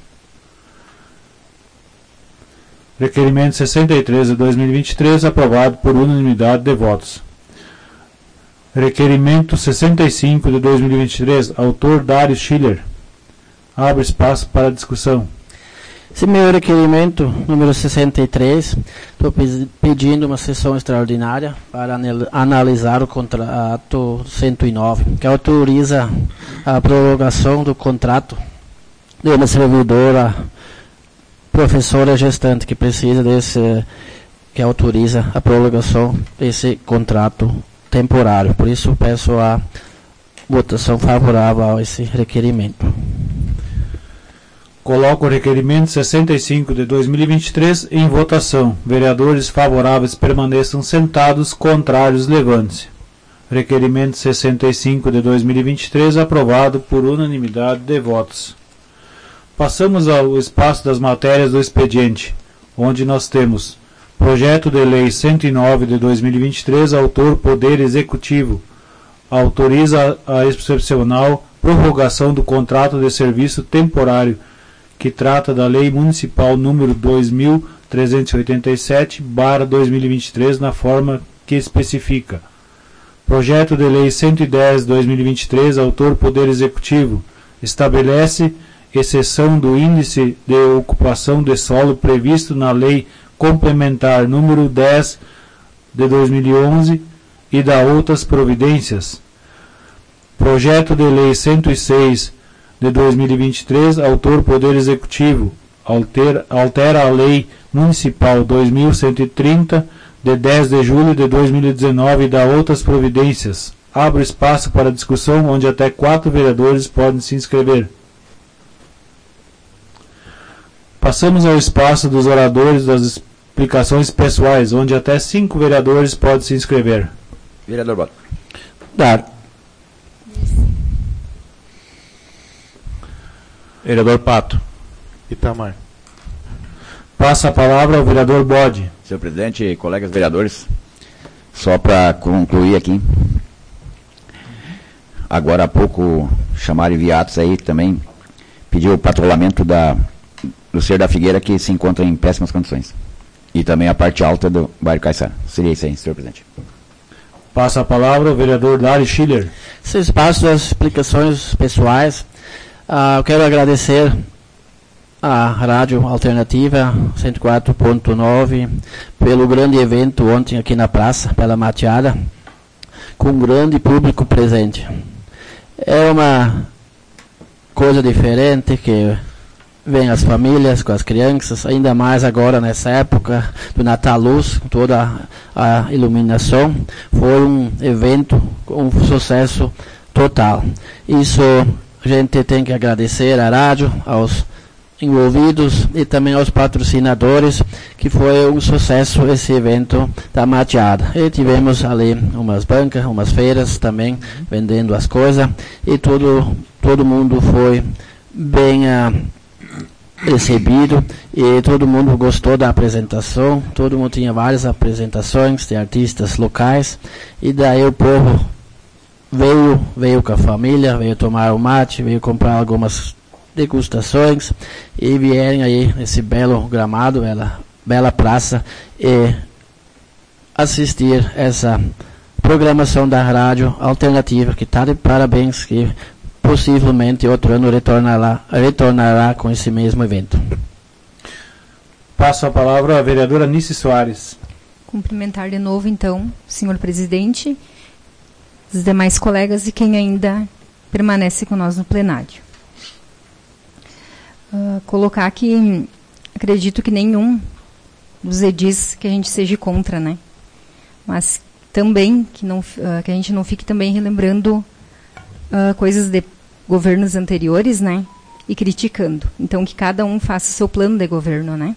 Requerimento 63 de 2023, aprovado por unanimidade de votos. Requerimento 65 de 2023, autor Dário Schiller. Abre espaço para discussão. Esse meu requerimento, número 63, estou pedindo uma sessão extraordinária para analisar o contrato 109, que autoriza a prorrogação do contrato de uma servidora professora gestante que precisa que autoriza a prorrogação desse contrato temporário. Por isso, peço a votação favorável a esse requerimento. Coloco o requerimento 65 de 2023 em votação. Vereadores favoráveis permaneçam sentados, contrários levante-se. Requerimento 65 de 2023, aprovado por unanimidade de votos. Passamos ao espaço das matérias do expediente, onde nós temos Projeto de Lei 109 de 2023, autor Poder Executivo, autoriza a excepcional prorrogação do contrato de serviço temporário, que trata da Lei Municipal número 2.387/2023, na forma que especifica. Projeto de Lei 110 de 2023, autor Poder Executivo, estabelece exceção do índice de ocupação de solo previsto na Lei Complementar número 10 de 2011 e da outras providências. Projeto de Lei 106 de 2023, autor Poder Executivo, altera a Lei Municipal 2130 de 10 de julho de 2019 e da outras providências. Abro espaço para discussão, onde até 4 vereadores podem se inscrever. Passamos ao espaço dos oradores das explicações pessoais, onde até 5 vereadores podem se inscrever. Vereador Bota. Dar. Vereador Pato. Itamar. Passa a palavra ao vereador Bode. Senhor presidente, colegas vereadores, só para concluir aqui, agora há pouco chamaram via atos aí também, pediu o patrulhamento do Cerro da Figueira, que se encontra em péssimas condições. E também a parte alta do bairro Caiçara. Seria isso aí, senhor presidente. Passa a palavra ao vereador Dário Schiller. Esse espaço das explicações pessoais, eu quero agradecer à Rádio Alternativa 104.9 pelo grande evento ontem aqui na praça, pela mateada, com um grande público presente. É uma coisa diferente que vem as famílias com as crianças, ainda mais agora nessa época do Natal Luz, com toda a iluminação. Foi um evento com um sucesso total. Isso a gente tem que agradecer à rádio, aos envolvidos e também aos patrocinadores, que foi um sucesso esse evento da mateada. E tivemos ali umas bancas, umas feiras também, vendendo as coisas, e todo mundo foi bem recebido, e todo mundo gostou da apresentação, todo mundo tinha várias apresentações de artistas locais, e daí o povo veio com a família, veio tomar o mate, veio comprar algumas degustações, e vieram aí nesse belo gramado, bela praça, e assistir essa programação da Rádio Alternativa, que está de parabéns, que possivelmente outro ano retornará com esse mesmo evento. Passo a palavra à vereadora Nice Soares. Cumprimentar de novo, então, senhor presidente, os demais colegas e quem ainda permanece com nós no plenário. Colocar que acredito que nenhum dos edis que a gente seja contra, né? Mas também que a gente não fique também relembrando coisas de governos anteriores, né? E criticando. Então, que cada um faça o seu plano de governo, né?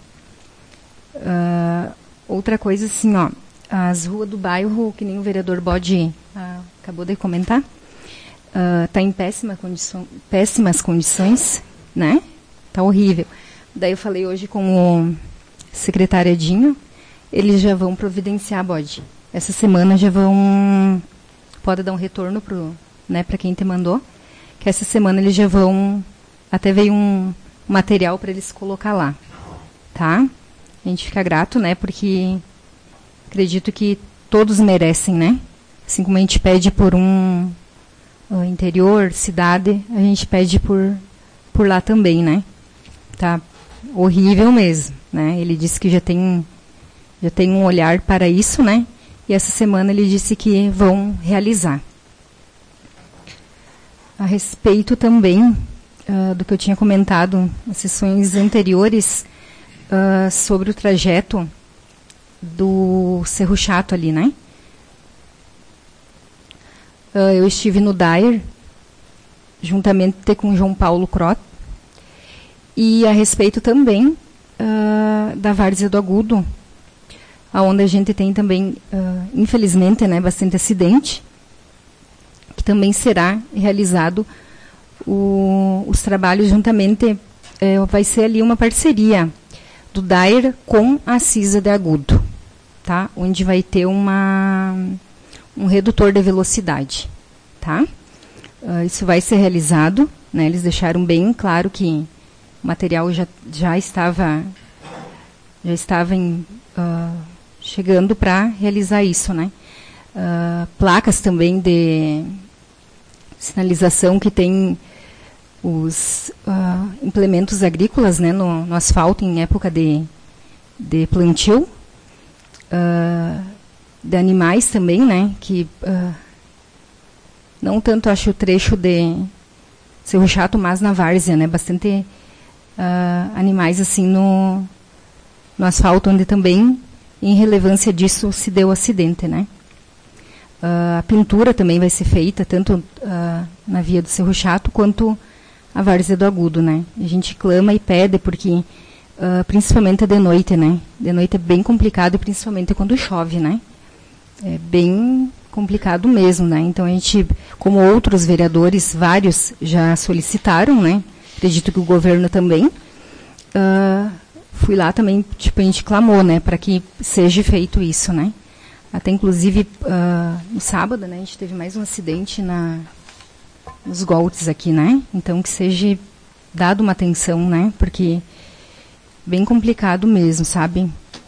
Outra coisa, assim, ó, as ruas do bairro, que nem o vereador Bode acabou de comentar, tá em péssimas condições, né? Tá horrível. Daí eu falei hoje com o secretário Edinho, eles já vão providenciar, Bode. Essa semana já vão, pode dar um retorno para quem te mandou, que essa semana eles já vão, até veio um material para eles colocar lá, tá? A gente fica grato, né, porque acredito que todos merecem, né? Assim como a gente pede por um interior, cidade, a gente pede por lá também, né? Tá horrível mesmo, né? Ele disse que já tem um olhar para isso, né? E essa semana ele disse que vão realizar. A respeito também do que eu tinha comentado nas sessões anteriores sobre o trajeto do Cerro Chato ali, né? Eu estive no DAER, juntamente com o João Paulo Crot, e a respeito também da Várzea do Agudo, onde a gente tem também, infelizmente, né, bastante acidente, que também será realizado os trabalhos juntamente, vai ser ali uma parceria do DAER com a CISA de Agudo, tá? Onde vai ter um redutor de velocidade, tá? Isso vai ser realizado, né? Eles deixaram bem claro que o material já estava chegando para realizar isso, né? Placas também de sinalização que tem os implementos agrícolas, né, no asfalto em época de plantio, de animais também, né, que não tanto acho o trecho de Cerro Chato, mas na várzea, né, bastante animais assim no asfalto, onde também, em relevância disso, se deu o acidente, né. A pintura também vai ser feita, tanto na via do Cerro Chato, quanto a Várzea do Agudo, né. A gente clama e pede, porque, principalmente de noite, né. De noite é bem complicado, principalmente quando chove, né. É bem complicado mesmo, né. Então, a gente, como outros vereadores, vários já solicitaram, né. Acredito que o governo também. Fui lá também, tipo, a gente clamou, né, para que seja feito isso, né. Até, inclusive, no sábado, né, a gente teve mais um acidente os golpes aqui, né? Então que seja dado uma atenção, né? Porque bem complicado mesmo, sabe?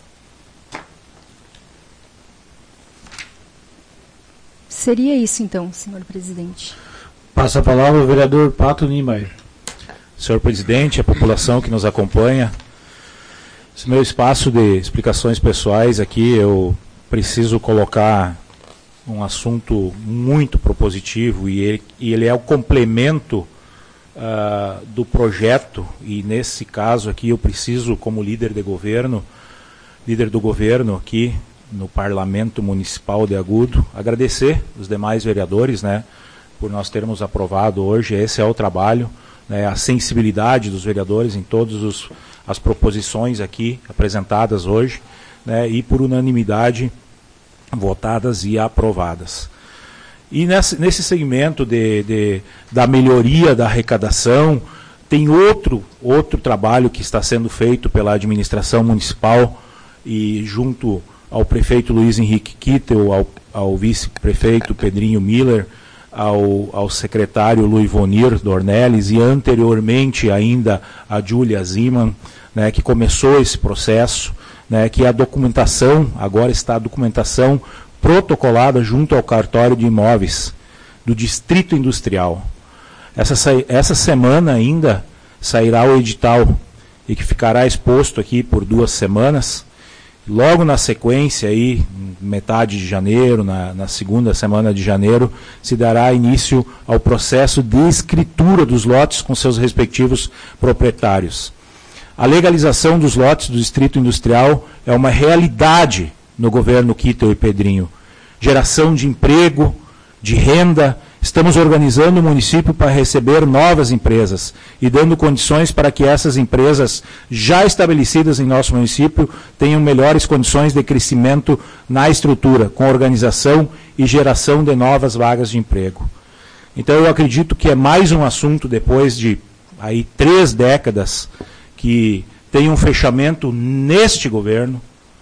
Seria isso então, senhor presidente. Passa a palavra ao vereador Pato Niemeyer. Senhor presidente, a população que nos acompanha, esse meu espaço de explicações pessoais aqui, eu preciso colocar um assunto muito propositivo e ele é o complemento do projeto, e nesse caso aqui eu preciso, como líder do governo aqui no Parlamento Municipal de Agudo, agradecer os demais vereadores, né, por nós termos aprovado hoje. Esse é o trabalho, né, a sensibilidade dos vereadores em todas as proposições aqui apresentadas hoje, né, e por unanimidade votadas e aprovadas. E nesse segmento da melhoria da arrecadação, tem outro trabalho que está sendo feito pela administração municipal e junto ao prefeito Luiz Henrique Kittel, ao vice-prefeito Pedrinho Miller, ao secretário Luivonir Dornelles e anteriormente ainda a Júlia Ziman, né, que começou esse processo, né, que a documentação, agora está a documentação protocolada junto ao cartório de imóveis do Distrito Industrial. Essa semana ainda sairá o edital e que ficará exposto aqui por 2 semanas. Logo na sequência, aí, metade de janeiro, na segunda semana de janeiro, se dará início ao processo de escritura dos lotes com seus respectivos proprietários. A legalização dos lotes do Distrito Industrial é uma realidade no governo Kittel e Pedrinho. Geração de emprego, de renda. Estamos organizando o município para receber novas empresas e dando condições para que essas empresas já estabelecidas em nosso município tenham melhores condições de crescimento na estrutura, com organização e geração de novas vagas de emprego. Então eu acredito que é mais um assunto depois de aí 3 décadas que tem um fechamento neste governo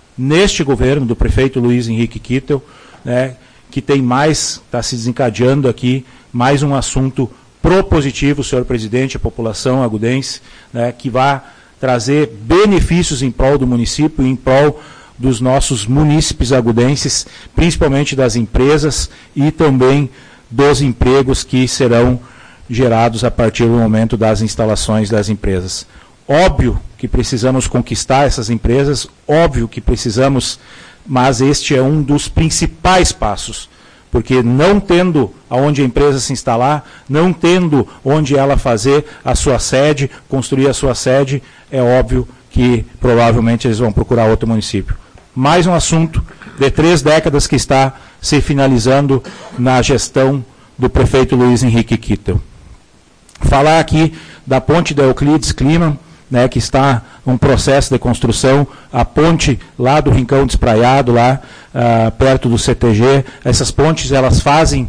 do prefeito Luiz Henrique Kittel, né, que tem mais, está se desencadeando aqui, mais um assunto propositivo, senhor presidente, a população agudense, né, que vai trazer benefícios em prol do município e em prol dos nossos munícipes agudenses, principalmente das empresas e também dos empregos que serão gerados a partir do momento das instalações das empresas. Óbvio que precisamos conquistar essas empresas, óbvio que precisamos, mas este é um dos principais passos, porque não tendo aonde a empresa se instalar, não tendo onde ela fazer a sua sede, construir a sua sede, é óbvio que provavelmente eles vão procurar outro município. Mais um assunto de 3 décadas que está se finalizando na gestão do prefeito Luiz Henrique Kittel. Falar aqui da ponte da Euclides Kliman, né, que está um processo de construção, a ponte lá do Rincão Despraiado, lá perto do CTG. Essas pontes, elas fazem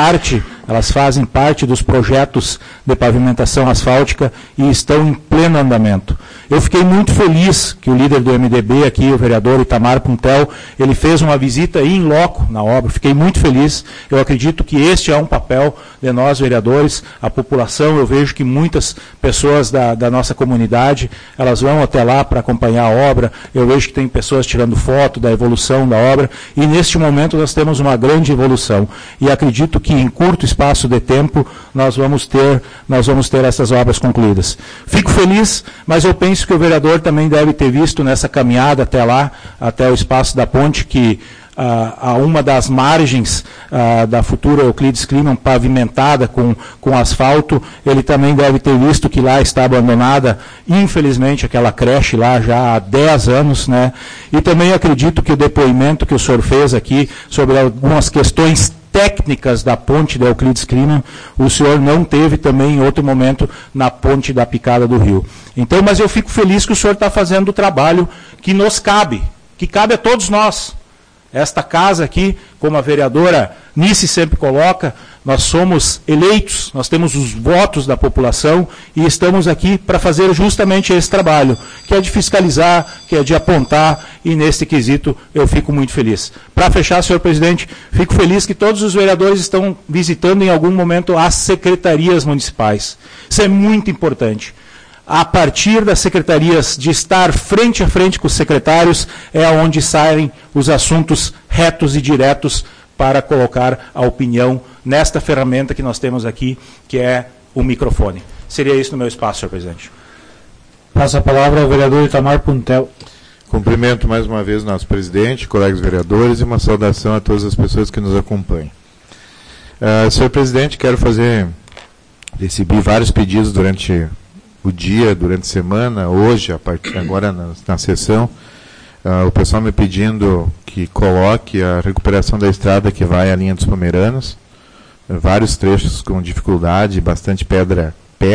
parte dos projetos de pavimentação asfáltica e estão em pleno andamento. Eu fiquei muito feliz que o líder do MDB aqui, o vereador Itamar Puntel, ele fez uma visita in loco na obra. Fiquei muito feliz. Eu acredito que este é um papel de nós, vereadores, a população. Eu vejo que muitas pessoas da nossa comunidade, elas vão até lá para acompanhar a obra. Eu vejo que tem pessoas tirando foto da evolução da obra. E neste momento nós temos uma grande evolução. E acredito que em curto espaço de tempo nós vamos ter essas obras concluídas. Fico feliz, mas eu penso que o vereador também deve ter visto nessa caminhada até lá, até o espaço da ponte, que a uma das margens da futura Euclides Kliman pavimentada com asfalto, ele também deve ter visto que lá está abandonada, infelizmente, aquela creche lá já há 10 anos, né? E também acredito que o depoimento que o senhor fez aqui sobre algumas questões técnicas da ponte da Euclides Kliman, o senhor não teve também em outro momento na ponte da Picada do Rio. Então, mas eu fico feliz que o senhor está fazendo o trabalho que nos cabe, que cabe a todos nós. Esta casa aqui, como a vereadora Nice sempre coloca, Nós somos eleitos, nós temos os votos da população e estamos aqui para fazer justamente esse trabalho, que é de fiscalizar, que é de apontar, e nesse quesito eu fico muito feliz. Para fechar, senhor presidente, fico feliz que todos os vereadores estão visitando em algum momento as secretarias municipais. Isso é muito importante. A partir das secretarias, de estar frente a frente com os secretários, é onde saem os assuntos retos e diretos para colocar a opinião nesta ferramenta que nós temos aqui, que é o microfone. Seria isso no meu espaço, senhor presidente. Passo a palavra ao vereador Itamar Puntel. Cumprimento mais uma vez o nosso presidente, colegas vereadores, e uma saudação a todas as pessoas que nos acompanham. Senhor presidente, recebi vários pedidos durante o dia, durante a semana, hoje, agora na sessão, o pessoal me pedindo que coloque a recuperação da estrada que vai à linha dos Pomeranos, vários trechos com dificuldade, bastante pedra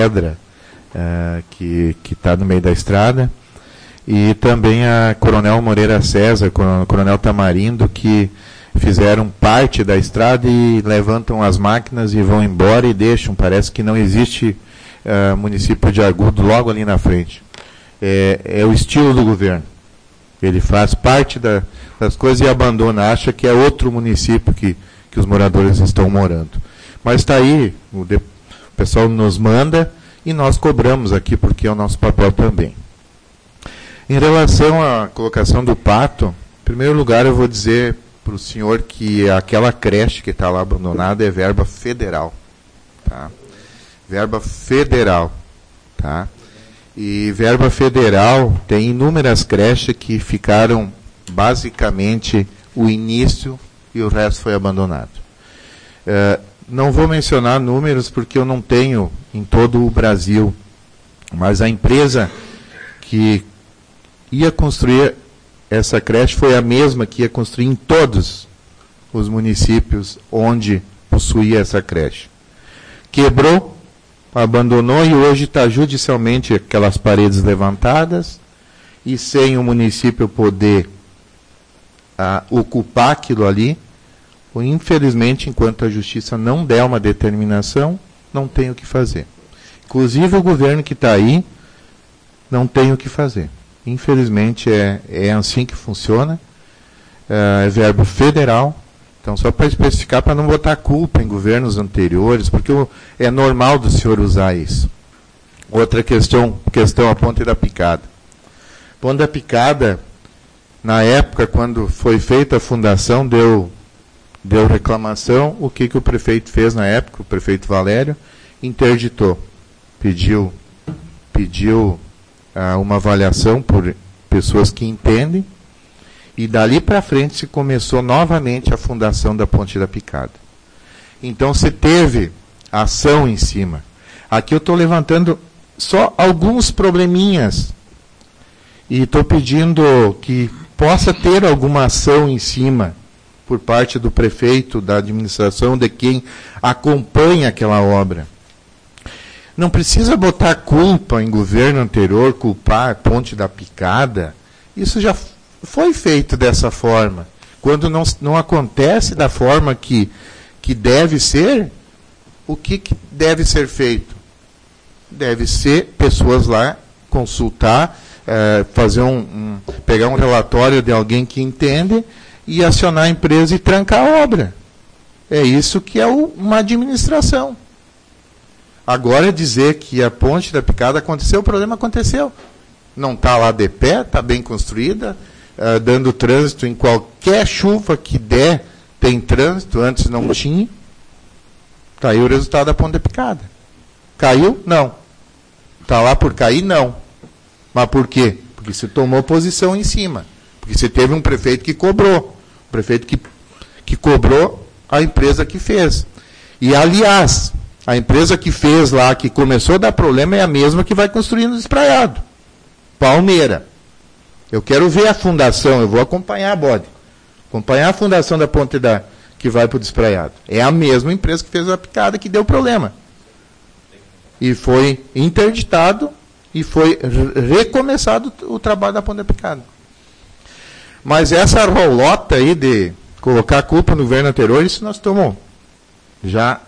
que está no meio da estrada, e também a Coronel Moreira César, Coronel Tamarindo, que fizeram parte da estrada e levantam as máquinas e vão embora e deixam, parece que não existe município de Argudo logo ali na frente. É o estilo do governo. Ele faz parte das coisas e abandona, acha que é outro município que os moradores estão morando. Mas está aí, o pessoal nos manda e nós cobramos aqui, porque é o nosso papel também. Em relação à colocação do Pato, em primeiro lugar eu vou dizer para o senhor que aquela creche que está lá abandonada é verba federal. Tá? Verba federal, tá? E verba federal tem inúmeras creches que ficaram basicamente o início e o resto foi abandonado. Não vou mencionar números porque eu não tenho em todo o Brasil, mas a empresa que ia construir essa creche foi a mesma que ia construir em todos os municípios onde possuía essa creche. Quebrou, abandonou e hoje está judicialmente aquelas paredes levantadas e sem o município poder ocupar aquilo ali, infelizmente, enquanto a justiça não der uma determinação, não tem o que fazer. Inclusive o governo que está aí não tem o que fazer. Infelizmente é assim que funciona, é verbo federal. Então, só para especificar, para não botar culpa em governos anteriores, porque é normal do senhor usar isso. Outra questão a Ponte da Picada. Ponte da Picada, na época, quando foi feita a fundação, deu reclamação. O que o prefeito fez na época? O prefeito Valério interditou. Pediu uma avaliação por pessoas que entendem. E dali para frente se começou novamente a fundação da Ponte da Picada. Então se teve ação em cima. Aqui eu estou levantando só alguns probleminhas. E estou pedindo que possa ter alguma ação em cima por parte do prefeito, da administração, de quem acompanha aquela obra. Não precisa botar culpa em governo anterior, culpar a Ponte da Picada. Isso já foi feito dessa forma. Quando não acontece da forma que deve ser, o que deve ser feito? Deve ser pessoas lá consultar, pegar um relatório de alguém que entende e acionar a empresa e trancar a obra. É isso que é uma administração. Agora dizer que a Ponte da Picada aconteceu, o problema aconteceu. Não está lá de pé, está bem construída, dando trânsito em qualquer chuva que der, tem trânsito, antes não tinha. Está aí o resultado da Ponte da Picada. Caiu? Não. Está lá por cair? Não. Mas por quê? Porque se tomou posição em cima. Porque se teve um prefeito que cobrou. O prefeito que cobrou a empresa que fez. E, aliás, a empresa que fez lá, que começou a dar problema, é a mesma que vai construir no Despraiado. Palmeira. Eu quero ver a fundação, eu vou acompanhar a bode. Acompanhar a fundação da ponte que vai para o Despraiado. É a mesma empresa que fez a picada que deu problema. E foi interditado e foi recomeçado o trabalho da ponte da picada. Mas essa rolota aí de colocar a culpa no governo anterior, isso nós estamos já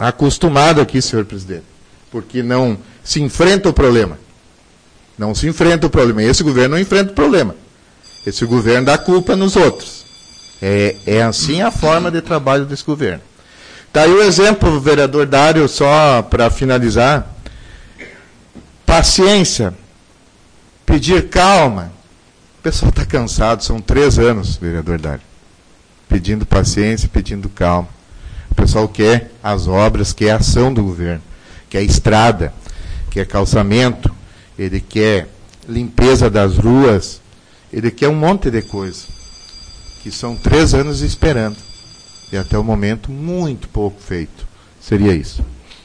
acostumado aqui, senhor presidente, porque não se enfrenta o problema. Não se enfrenta o problema. Esse governo não enfrenta o problema. Esse governo dá culpa nos outros. É assim a forma de trabalho desse governo. Tá aí o exemplo, vereador Dário, só para finalizar. Paciência. Pedir calma. O pessoal está cansado, são 3 anos, vereador Dário. Pedindo paciência, pedindo calma. O pessoal quer as obras, quer a ação do governo, quer estrada, quer calçamento, ele quer limpeza das ruas, ele quer um monte de coisa. Que são 3 anos esperando. E até o momento, muito pouco feito. Seria isso.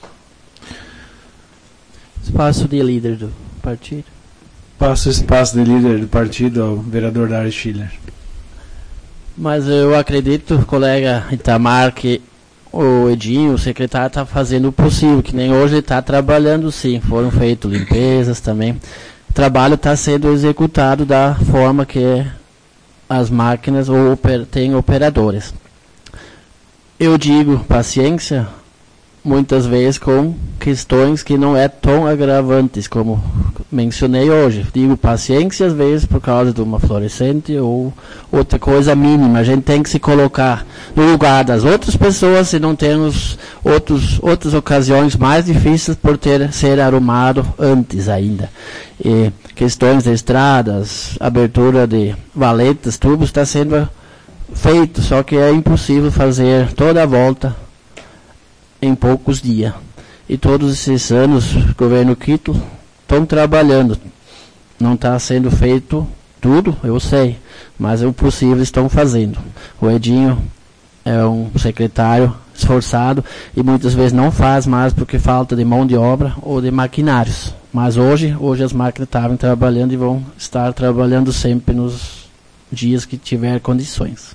Espaço de líder do partido. Passo o espaço de líder do partido ao vereador Dário Schiller. Mas eu acredito, colega Itamar, que o Edinho, o secretário, está fazendo o possível, que nem hoje ele está trabalhando sim. Foram feitas limpezas também. O trabalho está sendo executado da forma que as máquinas têm operadores. Eu digo paciência, muitas vezes com questões que não é tão agravantes, como mencionei hoje. Digo paciência, às vezes, por causa de uma fluorescente ou outra coisa mínima. A gente tem que se colocar no lugar das outras pessoas se não temos outras ocasiões mais difíceis por ser arrumado antes ainda. E questões de estradas, abertura de valetas, tubos, está sendo feito, só que é impossível fazer toda a volta em poucos dias. E todos esses anos, o governo Quito estão trabalhando. Não está sendo feito tudo, eu sei, mas o possível estão fazendo. O Edinho é um secretário esforçado e muitas vezes não faz mais porque falta de mão de obra ou de maquinários. Mas hoje as máquinas estavam trabalhando e vão estar trabalhando sempre nos dias que tiver condições.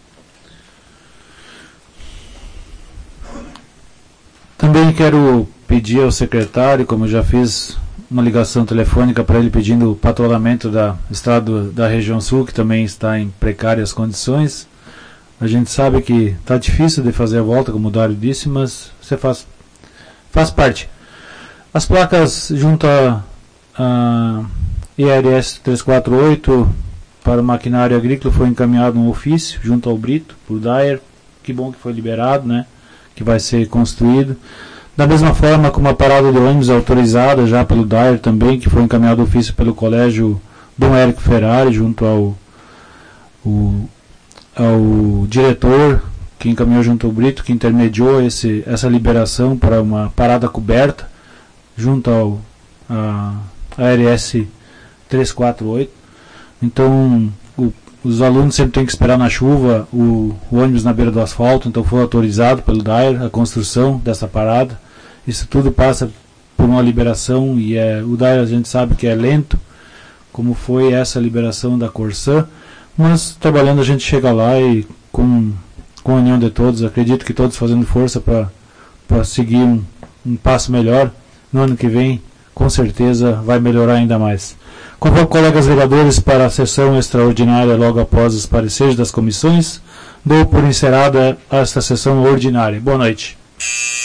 Também quero pedir ao secretário, como eu já fiz uma ligação telefônica para ele pedindo o patrulhamento da estrada da região sul, que também está em precárias condições. A gente sabe que está difícil de fazer a volta, como o Dário disse, mas você faz parte. As placas junto a IRS 348 para o maquinário agrícola foi encaminhado um ofício junto ao Brito, por Dyer. Que bom que foi liberado, né? Que vai ser construído. Da mesma forma como a parada de ônibus autorizada já pelo Dyer também, que foi encaminhado ofício pelo colégio Dom Érico Ferrari, junto ao diretor, que encaminhou junto ao Brito, que intermediou essa liberação para uma parada coberta, junto ao ARS 348. Então, os alunos sempre têm que esperar na chuva o ônibus na beira do asfalto, então foi autorizado pelo Dyer a construção dessa parada. Isso tudo passa por uma liberação e o Dyer a gente sabe que é lento, como foi essa liberação da Corsã, mas trabalhando a gente chega lá e com a união de todos, acredito que todos fazendo força para seguir um passo melhor. No ano que vem, com certeza, vai melhorar ainda mais. Convoco colegas vereadores para a sessão extraordinária logo após os pareceres das comissões. Dou por encerrada esta sessão ordinária. Boa noite.